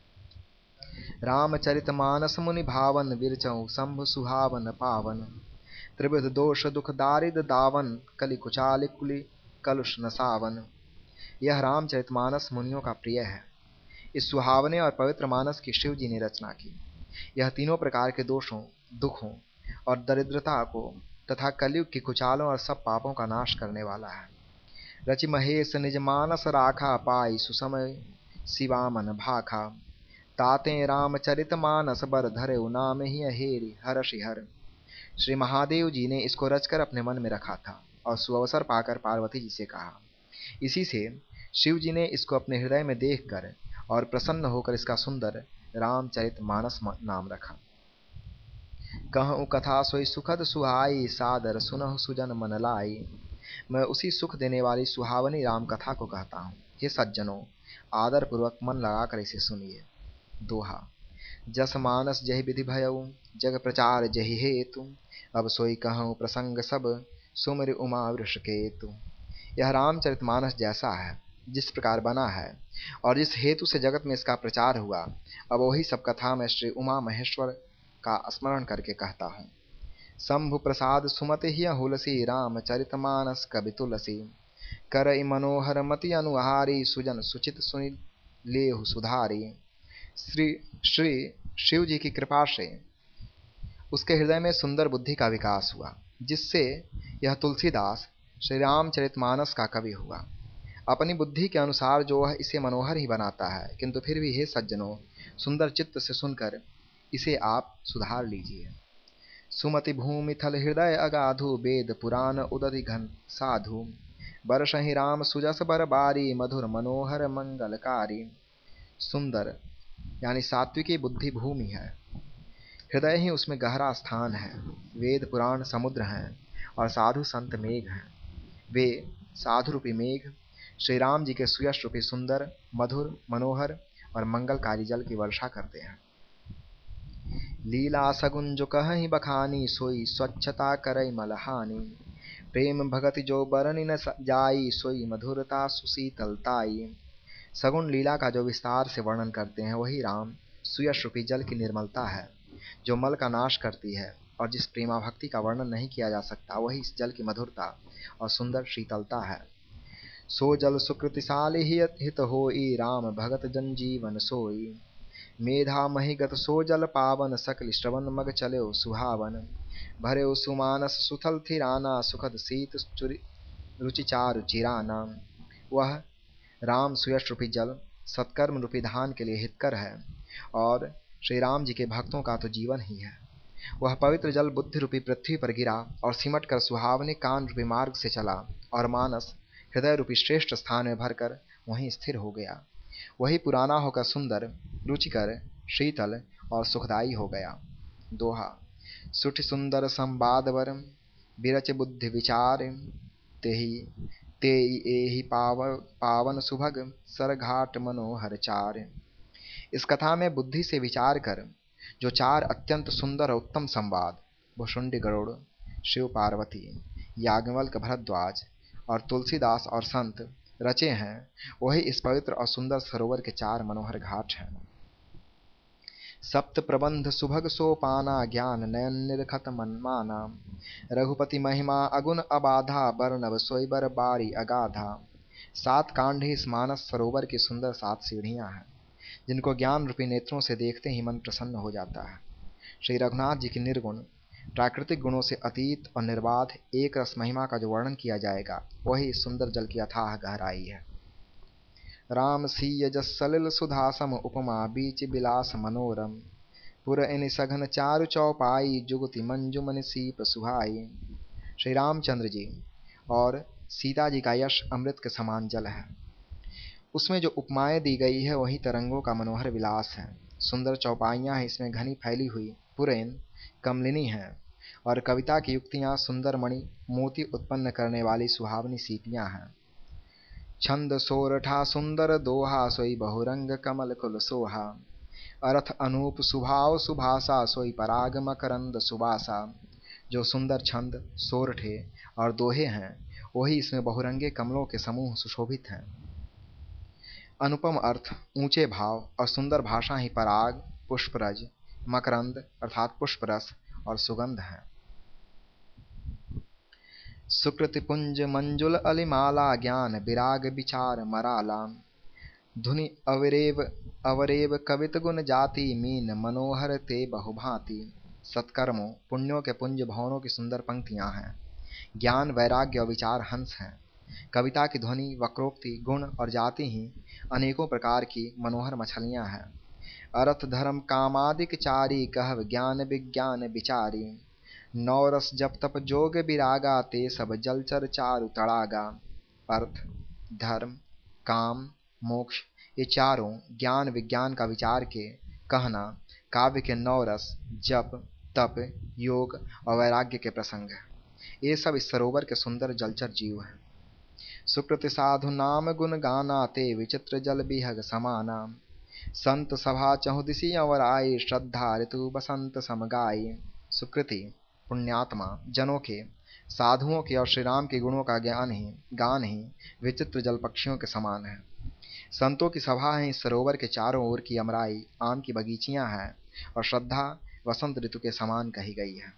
रामचरितमानस मुनि भावन, बिरचऊ शंभु सुहावन पावन। त्रिविध दोष दुख दारिद दावन, कलि कुचालि कुलि कलुष नसावन। यह रामचरितमानस मुनियों का प्रिय है। इस सुहावने और पवित्र मानस की शिव जी ने रचना की। यह तीनों प्रकार के दोषों, दुखों और दरिद्रता को तथा कलयुग की कुचालों और सब पापों का नाश करने वाला है। रचि महेश निज मानस राखा, पाई सुसमय शिवामन भाखा। ताते रामचरित मानस, बर धरे नाम ही हेरि हर्षि हर। श्री महादेव जी ने इसको रचकर अपने मन में रखा था और सुअवसर पाकर पार्वती जी से कहा। इसी से शिव जी ने इसको अपने हृदय में देखकर और प्रसन्न होकर इसका सुंदर रामचरित मानस नाम रखा। कहूँ कथा सोई सुखद सुहाई, सादर सुनहु सुजन मन लाई। मैं उसी सुख देने वाली सुहावनी राम कथा को कहता हूँ। हे सज्जनों, आदर पूर्वक मन लगाकर इसे सुनिए। दोहा। जस मानस जहि विधि भयउ, जग प्रचार जहि हेतु। अब सोई कहूँ प्रसंग सब, सुमिर उमा वृषकेतु। यह रामचरितमानस जैसा है, जिस प्रकार बना है और जिस हेतु से जगत में इसका प्रचार हुआ, अब वही सब कथा मैं श्री उमा महेश्वर का स्मरण करके कहता हूँ। शंभु प्रसाद सुमति हिय हुलसी, रामचरितमानस कवि तुलसी। करई मनोहर मति अनुहारी, सुजन सुचित सुनि लेहु सुधारी। श्री शिव जी की कृपा से उसके हृदय में सुंदर बुद्धि का विकास हुआ, जिससे यह तुलसीदास श्री रामचरितमानस का कवि हुआ। अपनी बुद्धि के अनुसार जो वह इसे मनोहर ही बनाता है, किंतु फिर भी हे सज्जनों, सुंदर चित्त से सुनकर इसे आप सुधार लीजिए। सुमति भूमि थल हृदय अगाधु, वेद पुराण उदधि घन साधु। बरसहि राम सुजस बर बारी, मधुर मनोहर मंगलकारी। सुंदर यानी सात्विकी बुद्धि भूमि है, हृदय ही उसमें गहरा स्थान है। वेद पुराण समुद्र हैं और साधु संत मेघ हैं। वे साधु रूपी मेघ श्री राम जी के सुयश रूपी सुंदर, मधुर, मनोहर और मंगलकारी जल की वर्षा करते हैं। लीला सगुन जो कहीं बखानी, सोई स्वच्छता करई मलहानी। प्रेम भगति जो बरनि न जाई, सोई मधुरता सुशीतलताई। सगुण लीला का जो विस्तार से वर्णन करते हैं, वही राम सुयश रूपी जल की निर्मलता है, जो मल का नाश करती है। और जिस प्रेमा भक्ति का वर्णन नहीं किया जा सकता, वही इस जल की मधुरता और सुंदर शीतलता है। सो जल सुकृतिशाली हित होई, राम भगत जन जीवन सोई। मेधा महिगत सो जल पावन, सकल श्रवण मग चलो सुहावन। भरे सुमानस सुथल थिराना, सुखद शीत रुचि चारु चिराना। वह राम सुयश रूपी जल सत्कर्म रूपी धान के लिए हितकर है और श्री राम जी के भक्तों का तो जीवन ही है। वह पवित्र जल बुद्धि रूपी पृथ्वी पर गिरा और सिमट कर सुहावने कान रूपी मार्ग से चला और मानस हृदय रूपी श्रेष्ठ स्थान में भरकर वहीं स्थिर हो गया। वही पुराना होकर सुंदर, रुचिकर, शीतल और सुखदायी हो गया। दोहा। सुठि सुंदर संवादवर बिरच बुद्धि विचार तेहि तेई एहि पावन सुभग सरघाट मनोहर चार। इस कथा में बुद्धि से विचार कर जो चार अत्यंत सुंदर और उत्तम संवाद भुषुंडी गरुड़, शिव पार्वती, याज्ञवल्क्य भरद्वाज और तुलसीदास और संत रचे हैं, वही इस पवित्र और सुंदर सरोवर के चार मनोहर घाट हैं। सप्त प्रबंध सुभग सोपाना ज्ञान नयन निरखत मनमाना। रघुपति महिमा अगुण अबाधा बरनव सोईबर बारी अगाधा। 7 कांड ही इस मानस सरोवर की सुंदर 7 सीढ़ियां हैं, जिनको ज्ञान रूपी नेत्रों से देखते ही मन प्रसन्न हो जाता है। श्री रघुनाथ जी की निर्गुण प्राकृतिक गुणों से अतीत और निर्बाध एक रस महिमा का जो वर्णन किया जाएगा, वही इस सुंदर जल की अथाह गहराई है। राम सीय जस सलिल सुधासम उपमा बीच बिलास मनोरम। पुर इन सघन चारु चौपाई जुगति मंजुमन सीप सुहाई। श्री रामचंद्र जी और सीता जी का यश अमृत के समान जल है। उसमें जो उपमाएं दी गई है वही तरंगों का मनोहर विलास है। सुंदर चौपाइयां हैं, इसमें घनी फैली हुई पुरैन कमलिनी हैं और कविता की युक्तियां सुंदर मणि मोती उत्पन्न करने वाली सुहावनी सीपियां हैं। छंद सोरठा सुंदर दोहा सोई बहुरंग कमल कुल सोहा। अर्थ अनूप सुभाव सुभाषा सोई पराग मकरंद सुबासा। जो सुंदर छंद सोरठे और दोहे हैं, वही इसमें बहुरंगे कमलों के समूह सुशोभित हैं। अनुपम अर्थ, ऊंचे भाव और सुंदर भाषा ही पराग, पुष्परज, मकरंद अर्थात पुष्परस और सुगंध है। सुकृति पुंज मंजुल अलिमाला ज्ञान विराग विचार मराला। धुनि अवरेव कवित गुण जाति मीन मनोहर ते बहुभांति। सत्कर्मों पुण्यों के पुंज भवनों की सुंदर पंक्तियां हैं। ज्ञान वैराग्य और विचार हंस हैं। कविता की ध्वनि वक्रोक्ति गुण और जाति ही अनेकों प्रकार की मनोहर मछलियां हैं। अर्थ धर्म कामादिक चारी कहव ज्ञान विज्ञान विचारी। नौरस जप तप जोग विरागा ते सब जलचर चारु तड़ागा। अर्थ धर्म काम मोक्ष ये चारों ज्ञान विज्ञान का विचार के कहना काव्य के नौरस जप तप योग और वैराग्य के प्रसंग है। ये सब इस सरोवर के सुंदर जलचर जीव हैं। सुकृति साधु नाम गुण गाना ते विचित्र जल बिहग समाना। संत सभा चहुदिसी अवर आई श्रद्धा ऋतु बसंत समगाई। सुकृति पुण्यात्मा जनों के साधुओं के और श्री राम के गुणों का गान ही विचित्र जल पक्षियों के समान है। संतों की सभा है इस सरोवर के चारों ओर की अमराई आम की बगीचियां हैं और श्रद्धा वसंत ऋतु के समान कही गई है।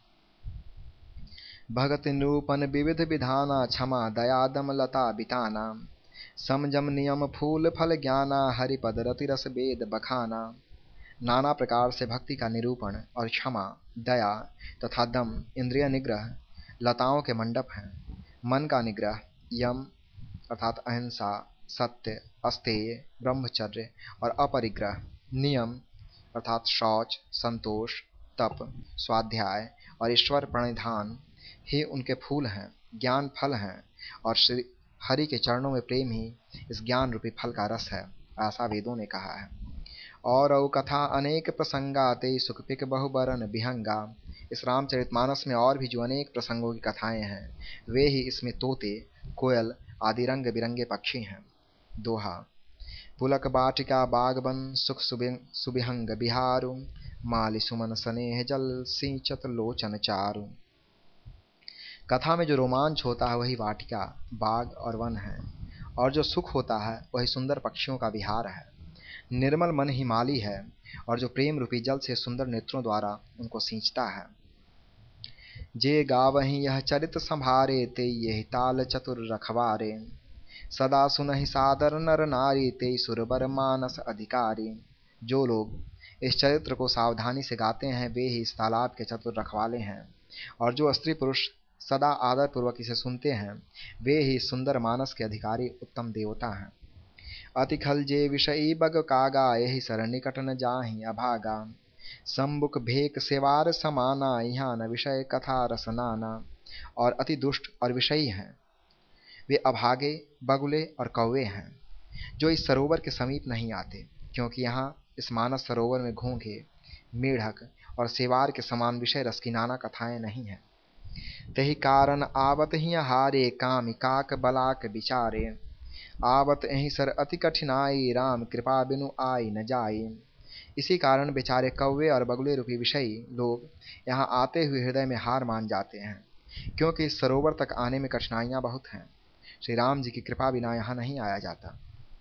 भगत निरूपण विविध विधाना क्षमा दया दम लता बिताना। समजम नियम फूल फल ज्ञाना हरिपद रति रस वेद बखाना। नाना प्रकार से भक्ति का निरूपण और क्षमा दया तथा दम इंद्रिय निग्रह लताओं के मंडप हैं। मन का निग्रह यम अर्थात अहिंसा सत्य अस्तेय ब्रह्मचर्य और अपरिग्रह नियम अर्थात शौच संतोष तप स्वाध्याय और ईश्वर प्रणिधान ही उनके फूल हैं, ज्ञान फल हैं और श्री हरि के चरणों में प्रेम ही इस ज्ञान रूपी फल का रस है, ऐसा वेदों ने कहा है। और कथा अनेक प्रसंगा ते सुखपिक बहुबरन विहंगा। इस रामचरितमानस में और भी जो अनेक प्रसंगों की कथाएं हैं, वे ही इसमें तोते कोयल आदि रंग बिरंगे पक्षी हैं। दोहा पुलक बाटिका बागबन सुख सुबिहंग बिहारु। माली सुमन स्नेह जल सिंचत लोचन चारु। कथा में जो रोमांच होता है वही वाटिका बाग और वन है, और जो सुख होता है वही सुंदर पक्षियों का विहार है। निर्मल मन ही माली है और जो प्रेम रूपी जल से सुंदर नेत्रों द्वारा उनको सींचता है। जे गावहीं यह चरित संभारे ते यही ताल चतुर रखवारे। सदा सुनहि सादर नर नारी ते सुरबर मानस अधिकारी। जो लोग इस चरित्र को सावधानी से गाते हैं वे ही इस तालाब के चतुर रखवाले हैं, और जो स्त्री पुरुष सदा आदर पूर्वक इसे सुनते हैं वे ही सुंदर मानस के अधिकारी उत्तम देवता हैं। अति खल जे विषयी बग कागा यही सर निकट न जाहि अभागा। सम्मुख भेक सेवार समाना यहाँ न विषय कथा रसनाना। और अति दुष्ट और विषयी हैं वे अभागे बगुले और कौवे हैं जो इस सरोवर के समीप नहीं आते, क्योंकि यहाँ इस मानस सरोवर में घोंघे मेढक और सेवार के समान विषय रस की नाना कथाएं नहीं है। तही कारण आवत ही हारे काम काक बलाक विचारे, आवत यहीं सर अति कठिनाई राम कृपा बिनु आई न जाए। इसी कारण बेचारे कौवे और बगुले रूपी विषयी लोग यहाँ आते हुए हृदय में हार मान जाते हैं, क्योंकि इस सरोवर तक आने में कठिनाइयां बहुत हैं। श्री राम जी की कृपा बिना यहाँ नहीं आया जाता।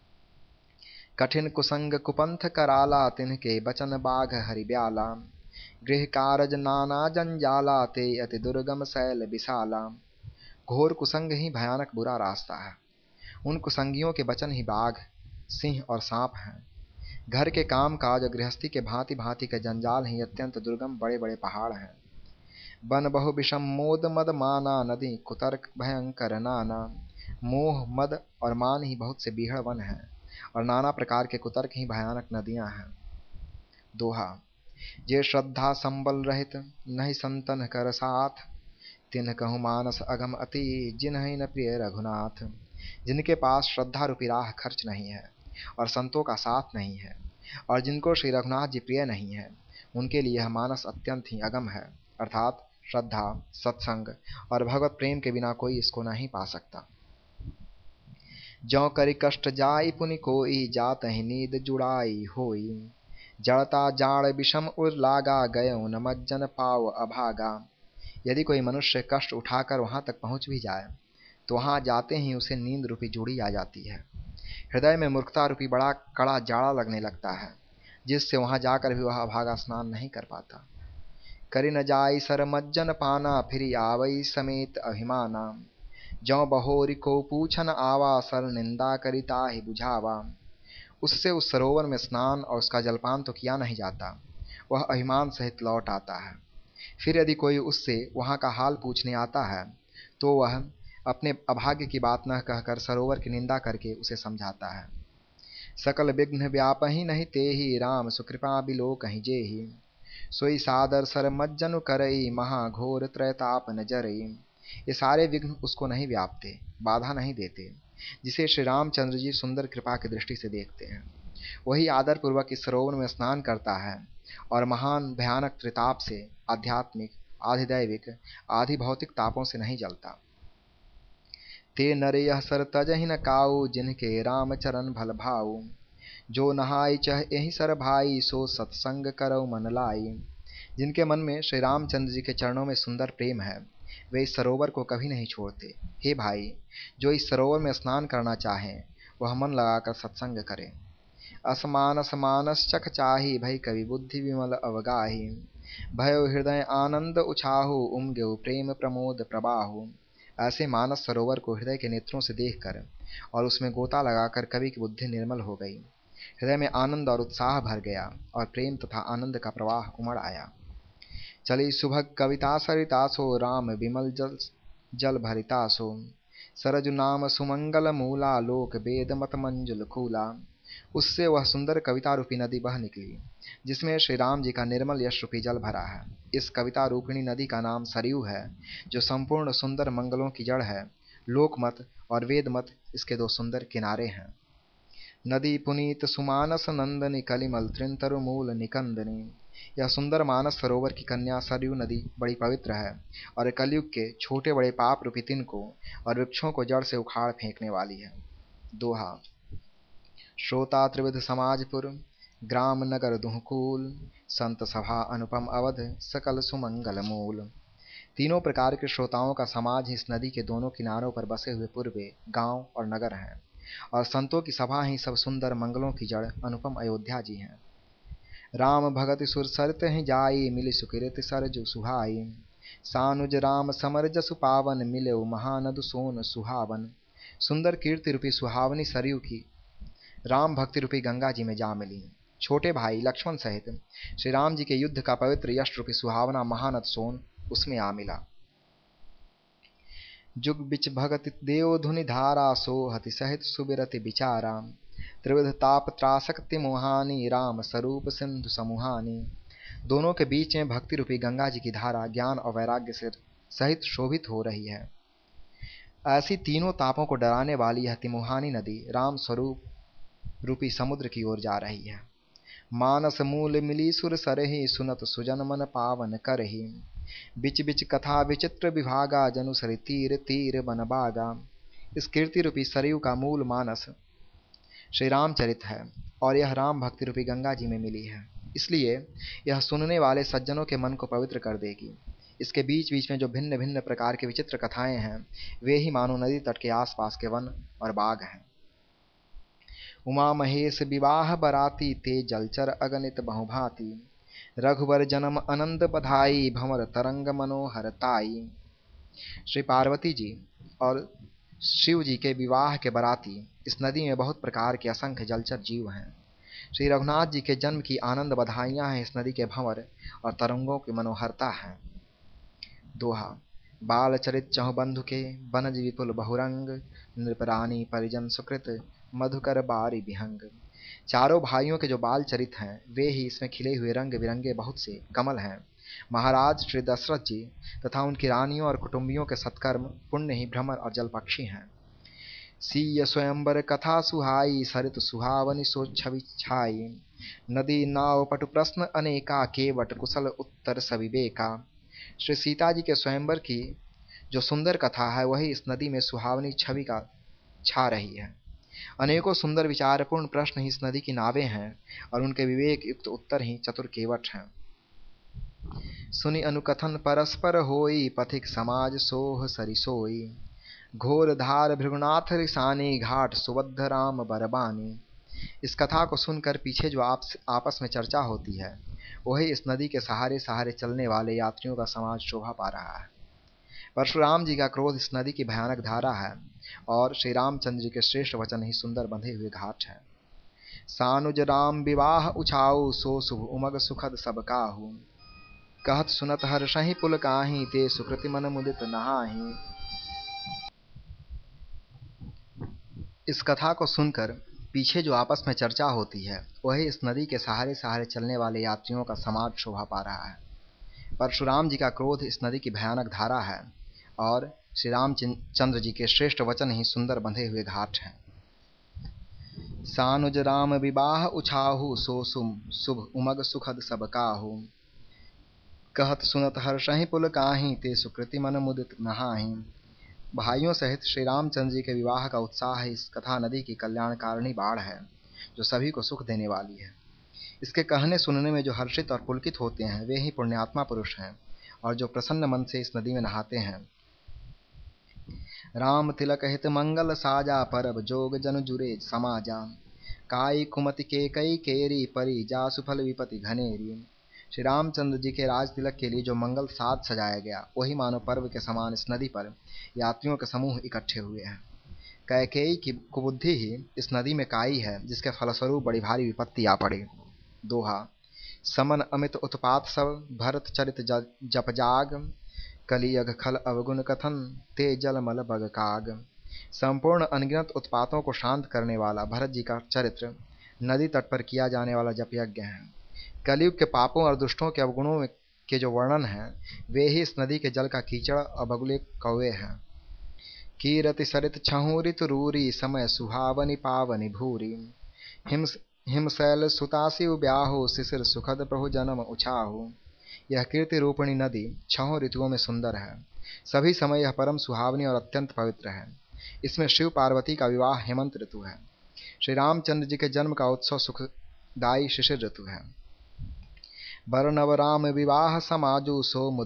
कठिन कुसंग कुपंथ कराला, तिनके बचन बाघ हरि ब्याला, गृह कारज नाना जंजाला, ते अति दुर्गम शैल विशाला। घोर कुसंग ही भयानक बुरा रास्ता है। उन कुसंगियों के वचन ही बाघ, सिंह और सांप हैं। घर के काम काज और गृहस्थी के भांति भांति के जंजाल ही अत्यंत दुर्गम बड़े बड़े पहाड़ हैं। बन बहु विषम मोद मद माना, नदी कुतर्क भयंकर नाना। मोह मद और मान ही बहुत से बीहड़ वन हैं, और नाना प्रकार के कुतर्क ही भयानक नदियां हैं। दोहा। जे श्रद्धा संबल रहित नहीं संतन कर साथ, तिन्ह कहूँ मानस अगम अति जिन्हि न प्रिय रघुनाथ। जिनके पास श्रद्धा रूपी राह खर्च नहीं है और संतों का साथ नहीं है, और जिनको श्री रघुनाथ जी प्रिय नहीं है, उनके लिए यह मानस अत्यंत ही अगम है। अर्थात श्रद्धा, सत्संग और भगवत प्रेम के बिना कोई इसको नहीं पा सकता। ज्यों करि कष्ट जाई पुनि कोई, जात ही नींद जुड़ाई होई। जड़ता जाड़ विषम उर लागा, गयो न मज्जन पाव अभागा। यदि कोई मनुष्य कष्ट उठाकर वहां तक पहुंच भी जाए, तो वहां जाते ही उसे नींद रूपी जूड़ी आ जाती है। हृदय में मूर्खता रूपी बड़ा कड़ा जाड़ा लगने लगता है, जिससे वहां जाकर भी वह अभागा स्नान नहीं कर पाता। करि न जाई सर मज्जन पाना, फिर आवई समेत अभिमाना। ज्यों बहोरी को पूछन आवा, सर निंदा करिता ही बुझावा। उससे उस सरोवर में स्नान और उसका जलपान तो किया नहीं जाता, वह अभिमान सहित लौट आता है। फिर यदि कोई उससे वहां का हाल पूछने आता है, तो वह अपने अभाग्य की बात न कहकर सरोवर की निंदा करके उसे समझाता है। सकल विघ्न व्यापहि नहीं तेहि, राम सुकृपा बिलो कहीं जेहि। सोई सादर सर मज्जनु करई, महाघोर त्रैताप न जरई। ये सारे विघ्न उसको नहीं व्यापते, बाधा नहीं देते। जिसे श्री रामचंद्र जी सुंदर कृपा की दृष्टि से देखते हैं, वही आदर पूर्वक इस सरोवर में स्नान करता है और महान भयानक त्रिताप से, आध्यात्मिक, आधिदैविक, आधि भौतिक तापों से नहीं जलता। ते नर यह सर तजहि न काऊ, जिनके राम चरण भल भाऊ। जो नहाई चह यही सर भाई, सो सत्संग करौ मन लाई। जिनके मन में श्री रामचंद्र जी के चरणों में सुंदर प्रेम है, वे इस सरोवर को कभी नहीं छोड़ते। हे भाई, जो इस सरोवर में स्नान करना चाहें, वह मन लगाकर सत्संग करे। असमानस मानस चख चाही, भई कवि बुद्धि विमल अवगाही। भयो हृदय आनंद उछाहु, उमग्यो प्रेम प्रमोद प्रबाहु। ऐसे मानस सरोवर को हृदय के नेत्रों से देखकर और उसमें गोता लगाकर कवि की बुद्धि निर्मल हो गई। हृदय में आनंद और उत्साह भर गया और प्रेम तथा आनंद का प्रवाह उमड़ आया। चली सुभग कविता सरितासो, राम विमल जल जल भरितासो। सरजु नाम सुमंगल मूला, लोक वेद मत मंजुल खूला। उससे वह सुंदर कविता रूपी नदी बह निकली, जिसमें श्री राम जी का निर्मल यश रूपी जल भरा है। इस कविता रूपिणी नदी का नाम सरयू है, जो संपूर्ण सुंदर मंगलों की जड़ है। लोकमत और वेदमत इसके दो सुंदर किनारे हैं। नदी पुनीत सुमानस नंदनी, कलिमल त्रिंतरु मूल निकंदनी। यह सुंदर मानस सरोवर की कन्या सरयू नदी बड़ी पवित्र है और कलयुग के छोटे बड़े पाप रूपी तिनको और वृक्षों को जड़ से उखाड़ फेंकने वाली है। दोहा। श्रोता त्रिविध समाजपुर, ग्राम नगर दुहकूल। संत सभा अनुपम अवध, सकल सुमंगल मूल। तीनों प्रकार के श्रोताओं का समाज इस नदी के दोनों किनारों पर बसे हुए पूर्वे गांव और नगर हैं, और संतों की सभा ही सब सुंदर मंगलों की जड़ अनुपम अयोध्या जी हैं। राम भगति सुर सरित ही जाई, मिली सुकृत सरजु सुहाई। सानुज राम समर जसु पावन, मिले महानद सोन सुहावन। सुंदर कीर्ति रूपी सुहावनी सरयू की राम भक्ति रूपी गंगा जी में जा मिली। छोटे भाई लक्ष्मण सहित श्री राम जी के युद्ध का पवित्र यश रूपी सुहावना महानद सोन उसमें आ मिला। जुग बिच भगति देव धुनि धारा, सोहति सहित सुबिरति बिचारा। त्रिविध ताप त्रासक्ति मुहानी, राम स्वरूप सिंधु समूहानी। दोनों के बीच में भक्ति रूपी गंगा जी की धारा ज्ञान और वैराग्य से सहित शोभित हो रही है। ऐसी तीनों तापों को डराने वाली यह तिमुहानी नदी राम स्वरूप रूपी समुद्र की ओर जा रही है। मानस मूल मिली सुर सरहि, सुनत सुजन मन पावन करहि। बिच बिच कथा विचित्र विभागा, जनु सरि तीर तीर बन बागा। इस कीर्ति रूपी सरयू का मूल मानस श्री रामचरित है और यह राम भक्ति रूपी गंगा जी में मिली है, इसलिए यह सुनने वाले सज्जनों के मन को पवित्र कर देगी। इसके बीच बीच में जो भिन्न भिन्न प्रकार की विचित्र कथाएं हैं, वे ही मानो नदी तट के आसपास के वन और बाग हैं। उमा महेश विवाह बराती, ते जलचर अगणित बहुभांति। रघुवर जन्म आनंद बधाई, भंवर तरंग मनोहर ताई। श्री पार्वती जी और शिव जी के विवाह के बराती इस नदी में बहुत प्रकार के असंख्य जलचर जीव हैं। श्री रघुनाथ जी के जन्म की आनंद बधाइयाँ हैं इस नदी के भंवर और तरंगों की मनोहरता है। दोहा। बाल चरित चहु बंधु के, बनज विपुल बहुरंग। नृपरानी परिजन सुकृत, मधुकर बारी विहंग। चारों भाइयों के जो बाल चरित हैं, वे ही इसमें खिले हुए रंग बिरंगे बहुत से कमल हैं। महाराज श्री दशरथ जी तथा उनकी रानियों और कुटुंबियों के सत्कर्म, पुण्य ही भ्रमर और जल पक्षी हैं। सीय स्वयंवर कथा सुहाई, सरित सुहावनी सो छवि छाई। नदी नाव पटु प्रश्न अनेका, केवट कुशल उत्तर सविवेका। श्री सीता जी के स्वयंवर की जो सुंदर कथा है, वही इस नदी में सुहावनी छवि का छा रही है। अनेकों सुंदर विचारपूर्ण प्रश्न ही इस नदी की नावें हैं और उनके विवेक युक्त उत्तर ही चतुर केवट हैं। सुनि अनुकथन परस्पर होई, पथिक समाज सोह सरिसोई। घोर धार भृगुनाथ रिसानी, घाट सुबद्ध राम बरबानी। इस कथा को सुनकर पीछे जो आपस में चर्चा होती है, वही इस नदी के सहारे सहारे चलने वाले यात्रियों का समाज शोभा पा रहा है। परशुराम जी का क्रोध इस नदी की भयानक धारा है और श्री रामचंद्र जी के श्रेष्ठ वचन ही सुंदर बंधे हुए घाट है। सानुज राम विवाह उछाऊ, सो शुभ उमग सुखद सब काहू। कहत सुनत हर्षहि पुल काहि, ते सुकृति मन मुदित नहाहि। इस कथा को सुनकर पीछे जो आपस में चर्चा होती है, वही इस नदी के सहारे सहारे चलने वाले यात्रियों का समाज शोभा पा रहा है। परशुराम जी का क्रोध इस नदी की भयानक धारा है और श्री रामचंद्र जी के श्रेष्ठ वचन ही सुंदर बंधे हुए घाट हैं। सानुज राम विवाह उछाहु, सो शुभ उमग सुखद सब काहू। कहत सुनत हर्षहि पुल काहि, ते सुकृति मन मुदित नहाहि। भाइयों सहित श्री रामचंद्र जी के विवाह का उत्साह इस कथा नदी की कल्याणकारिणी बाढ़ है, जो सभी को सुख देने वाली है। इसके कहने सुनने में जो हर्षित और पुलकित होते हैं, वे ही पुण्यात्मा पुरुष हैं और जो प्रसन्न मन से इस नदी में नहाते हैं। राम तिलक हित मंगल साजा, परब जोग जन जुरे समाजा। काई कुमति के कई केरी, परी जा सुफल विपति घनेरी। श्री रामचंद्र जी के राज तिलक के लिए जो मंगल साज सजाया गया, वही मानव पर्व के समान इस नदी पर यात्रियों के समूह इकट्ठे हुए हैं। कैकेयी की कुबुद्धि ही इस नदी में काई है, जिसके फलस्वरूप बड़ी भारी विपत्ति आ पड़ी। दोहा। समन अमित उत्पात सब, भरत चरित जप जाग। कलियग खल अवगुण कथन, ते जल मल बग काग। संपूर्ण अनगिनत उत्पातों को शांत करने वाला भरत जी का चरित्र नदी तट पर किया जाने वाला जप यज्ञ है। कलयुग के पापों और दुष्टों के अवगुणों के जो वर्णन हैं, वे ही इस नदी के जल का कीचड़ और बगुले कौवे हैं। कीरति सरित छहु ऋतु रूरी, समय सुहावनी पावनी भूरी। हिमशैल सुतासी ब्याहु, शिशिर सुखद प्रभु जन्म उछाहु। यह कीर्ति रूपिणी नदी छहों ऋतुओं में सुंदर है। सभी समय यह परम सुहावनी और अत्यंत पवित्र है। इसमें शिव पार्वती का विवाह हेमंत ऋतु है। श्री रामचंद्र जी के जन्म का उत्सव सुखदायी शिशिर ऋतु है। बर नव राम विवाह समाजु, सो मुद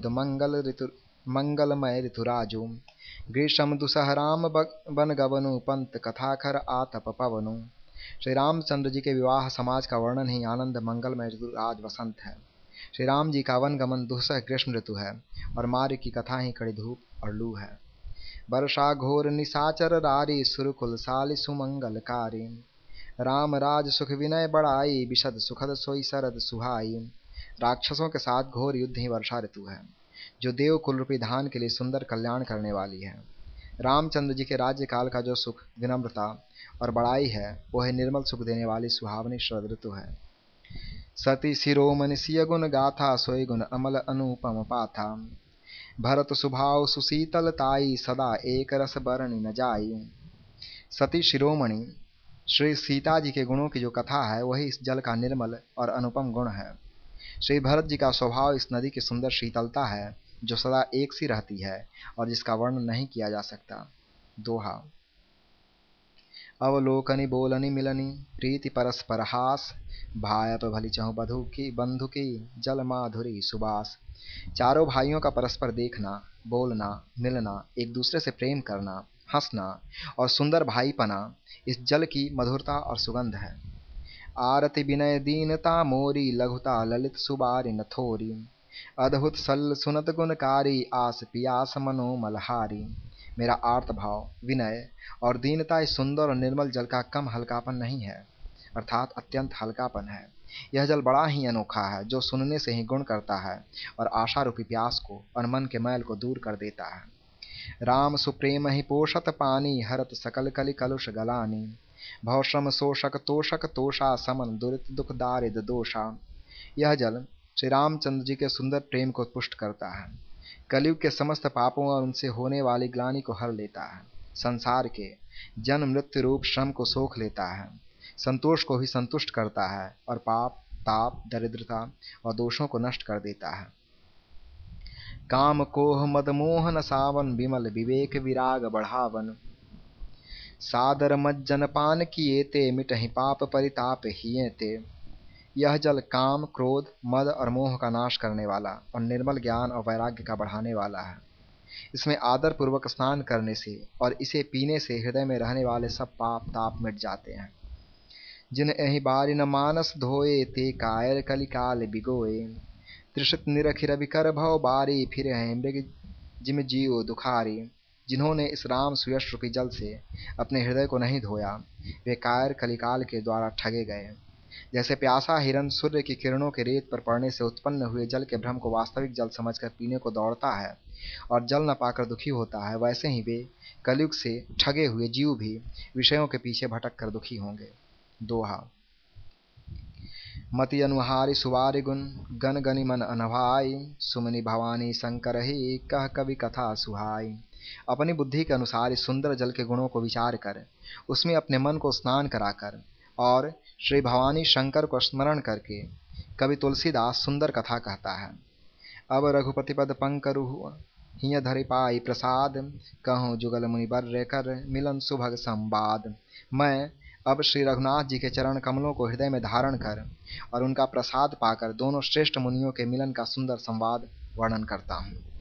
मंगलमय ऋतुराजु। ग्रीष्म दुसह राम बन गवनु, पंत कथाखर आतप पवनु। श्री रामचंद्र जी के विवाह समाज का वर्णन ही आनंद मंगलमय ऋतुराज वसंत है। श्री राम जी का वन गमन दुसह ग्रीष्म ऋतु है और मार्य की कथा ही कड़ी धूप और लू है। वर्षा घोर निशाचर रारी, सुरकुल साली सुमंगलकारी। राम राज सुख विनय बढ़ाई, विशद सुखद सोई शरद सुहाई। राक्षसों के साथ घोर युद्ध ही वर्षा ऋतु है, जो देव कुल रूपी धान के लिए सुंदर कल्याण करने वाली है। रामचंद्र जी के राज्य काल का जो सुख, विनम्रता और बड़ाई है, वह निर्मल सुख देने वाली सुहावनी शरद ऋतु है। सती शिरोमणि सिय गुण गाथा, सोई गुण अमल अनुपम पाथा। भरत सुभाव सुशीतल ताई, सदा एक रस बरणी न जाई। सती शिरोमणि श्री सीता जी के गुणों की जो कथा है वही इस जल का निर्मल और अनुपम गुण है। श्री भरत जी का स्वभाव इस नदी की सुंदर शीतलता है जो सदा एक सी रहती है और जिसका वर्णन नहीं किया जा सकता। दोहा। अवलोकनी बोलनी मिलनी प्रीति परस्पर हास, भायप भली चहु बंधु की जल माधुरी सुबास। चारों भाइयों का परस्पर देखना, बोलना, मिलना, एक दूसरे से प्रेम करना, हंसना और सुंदर भाईपना इस जल की मधुरता और सुगंध है। आरति विनय दीनता मोरी, लघुता ललित सुबारि न थोरी। अद्भुत सल सुनत गुणकारी, आस पियास मनो मलहारी। मेरा आर्त भाव, विनय और दीनता इस सुंदर और निर्मल जल का कम हल्कापन नहीं है, अर्थात अत्यंत हल्कापन है। यह जल बड़ा ही अनोखा है जो सुनने से ही गुण करता है और आशा रूपी प्यास को और मन के मैल को दूर कर देता है। राम सुप्रेम ही पोषत पानी, हरत सकल कलि कलुष गलानी। भवश्रम शोषक तोषक तोषा, समन दुरित दुख दारिद दोषा। यह जल श्री रामचंद्र जी के सुंदर प्रेम को पुष्ट करता है, कलयुग के समस्त पापों और उनसे होने वाली ग्लानि को हर लेता है, संसार के जन्म मृत्यु रूप श्रम को सोख लेता है, संतोष को भी संतुष्ट करता है और पाप ताप दरिद्रता और दोषों को नष्ट कर देता है। काम कोह मद मोहन सावन, विमल विवेक विराग बढ़ावन। सादर मज्जन पान किए ते, मिटहि पाप परिताप हिये ते। यह जल काम क्रोध मद और मोह का नाश करने वाला और निर्मल ज्ञान और वैराग्य का बढ़ाने वाला है। इसमें आदर पूर्वक स्नान करने से और इसे पीने से हृदय में रहने वाले सब पाप ताप मिट जाते हैं। जिन एहि बारी न मानस धोए, ते कायर कलिकाल बिगोए। त्रिषित निरखिर विकर भव बारी, फिर हैं मृग जिम जीव दुखारी। जिन्होंने इस राम सुयश रूपी जल से अपने हृदय को नहीं धोया, वे कायर कलिकाल के द्वारा ठगे गए। जैसे प्यासा हिरन सूर्य की किरणों के रेत पर पड़ने से उत्पन्न हुए जल के भ्रम को वास्तविक जल समझकर पीने को दौड़ता है और जल न पाकर दुखी होता है, वैसे ही वे कलयुग से ठगे हुए जीव भी विषयों के पीछे भटक कर दुखी होंगे। दोहा। मति अनुहारी सुवारि गुण, गन गनि मन अनभाई। सुमनि भवानी शंकर ही, कह कवि कथा सुहाई। अपनी बुद्धि के अनुसार इस सुंदर जल के गुणों को विचार कर उसमें अपने मन को स्नान कराकर और श्री भवानी शंकर को स्मरण करके कवि तुलसीदास सुंदर कथा कहता है। अब रघुपति पद पंकरु, हिय धरि पाई प्रसाद। कहूँ जुगल मुनि बर कर, मिलन सुभग संवाद। मैं अब श्री रघुनाथ जी के चरण कमलों को हृदय में धारण कर और उनका प्रसाद पाकर दोनों श्रेष्ठ मुनियों के मिलन का सुंदर संवाद वर्णन करता हूँ।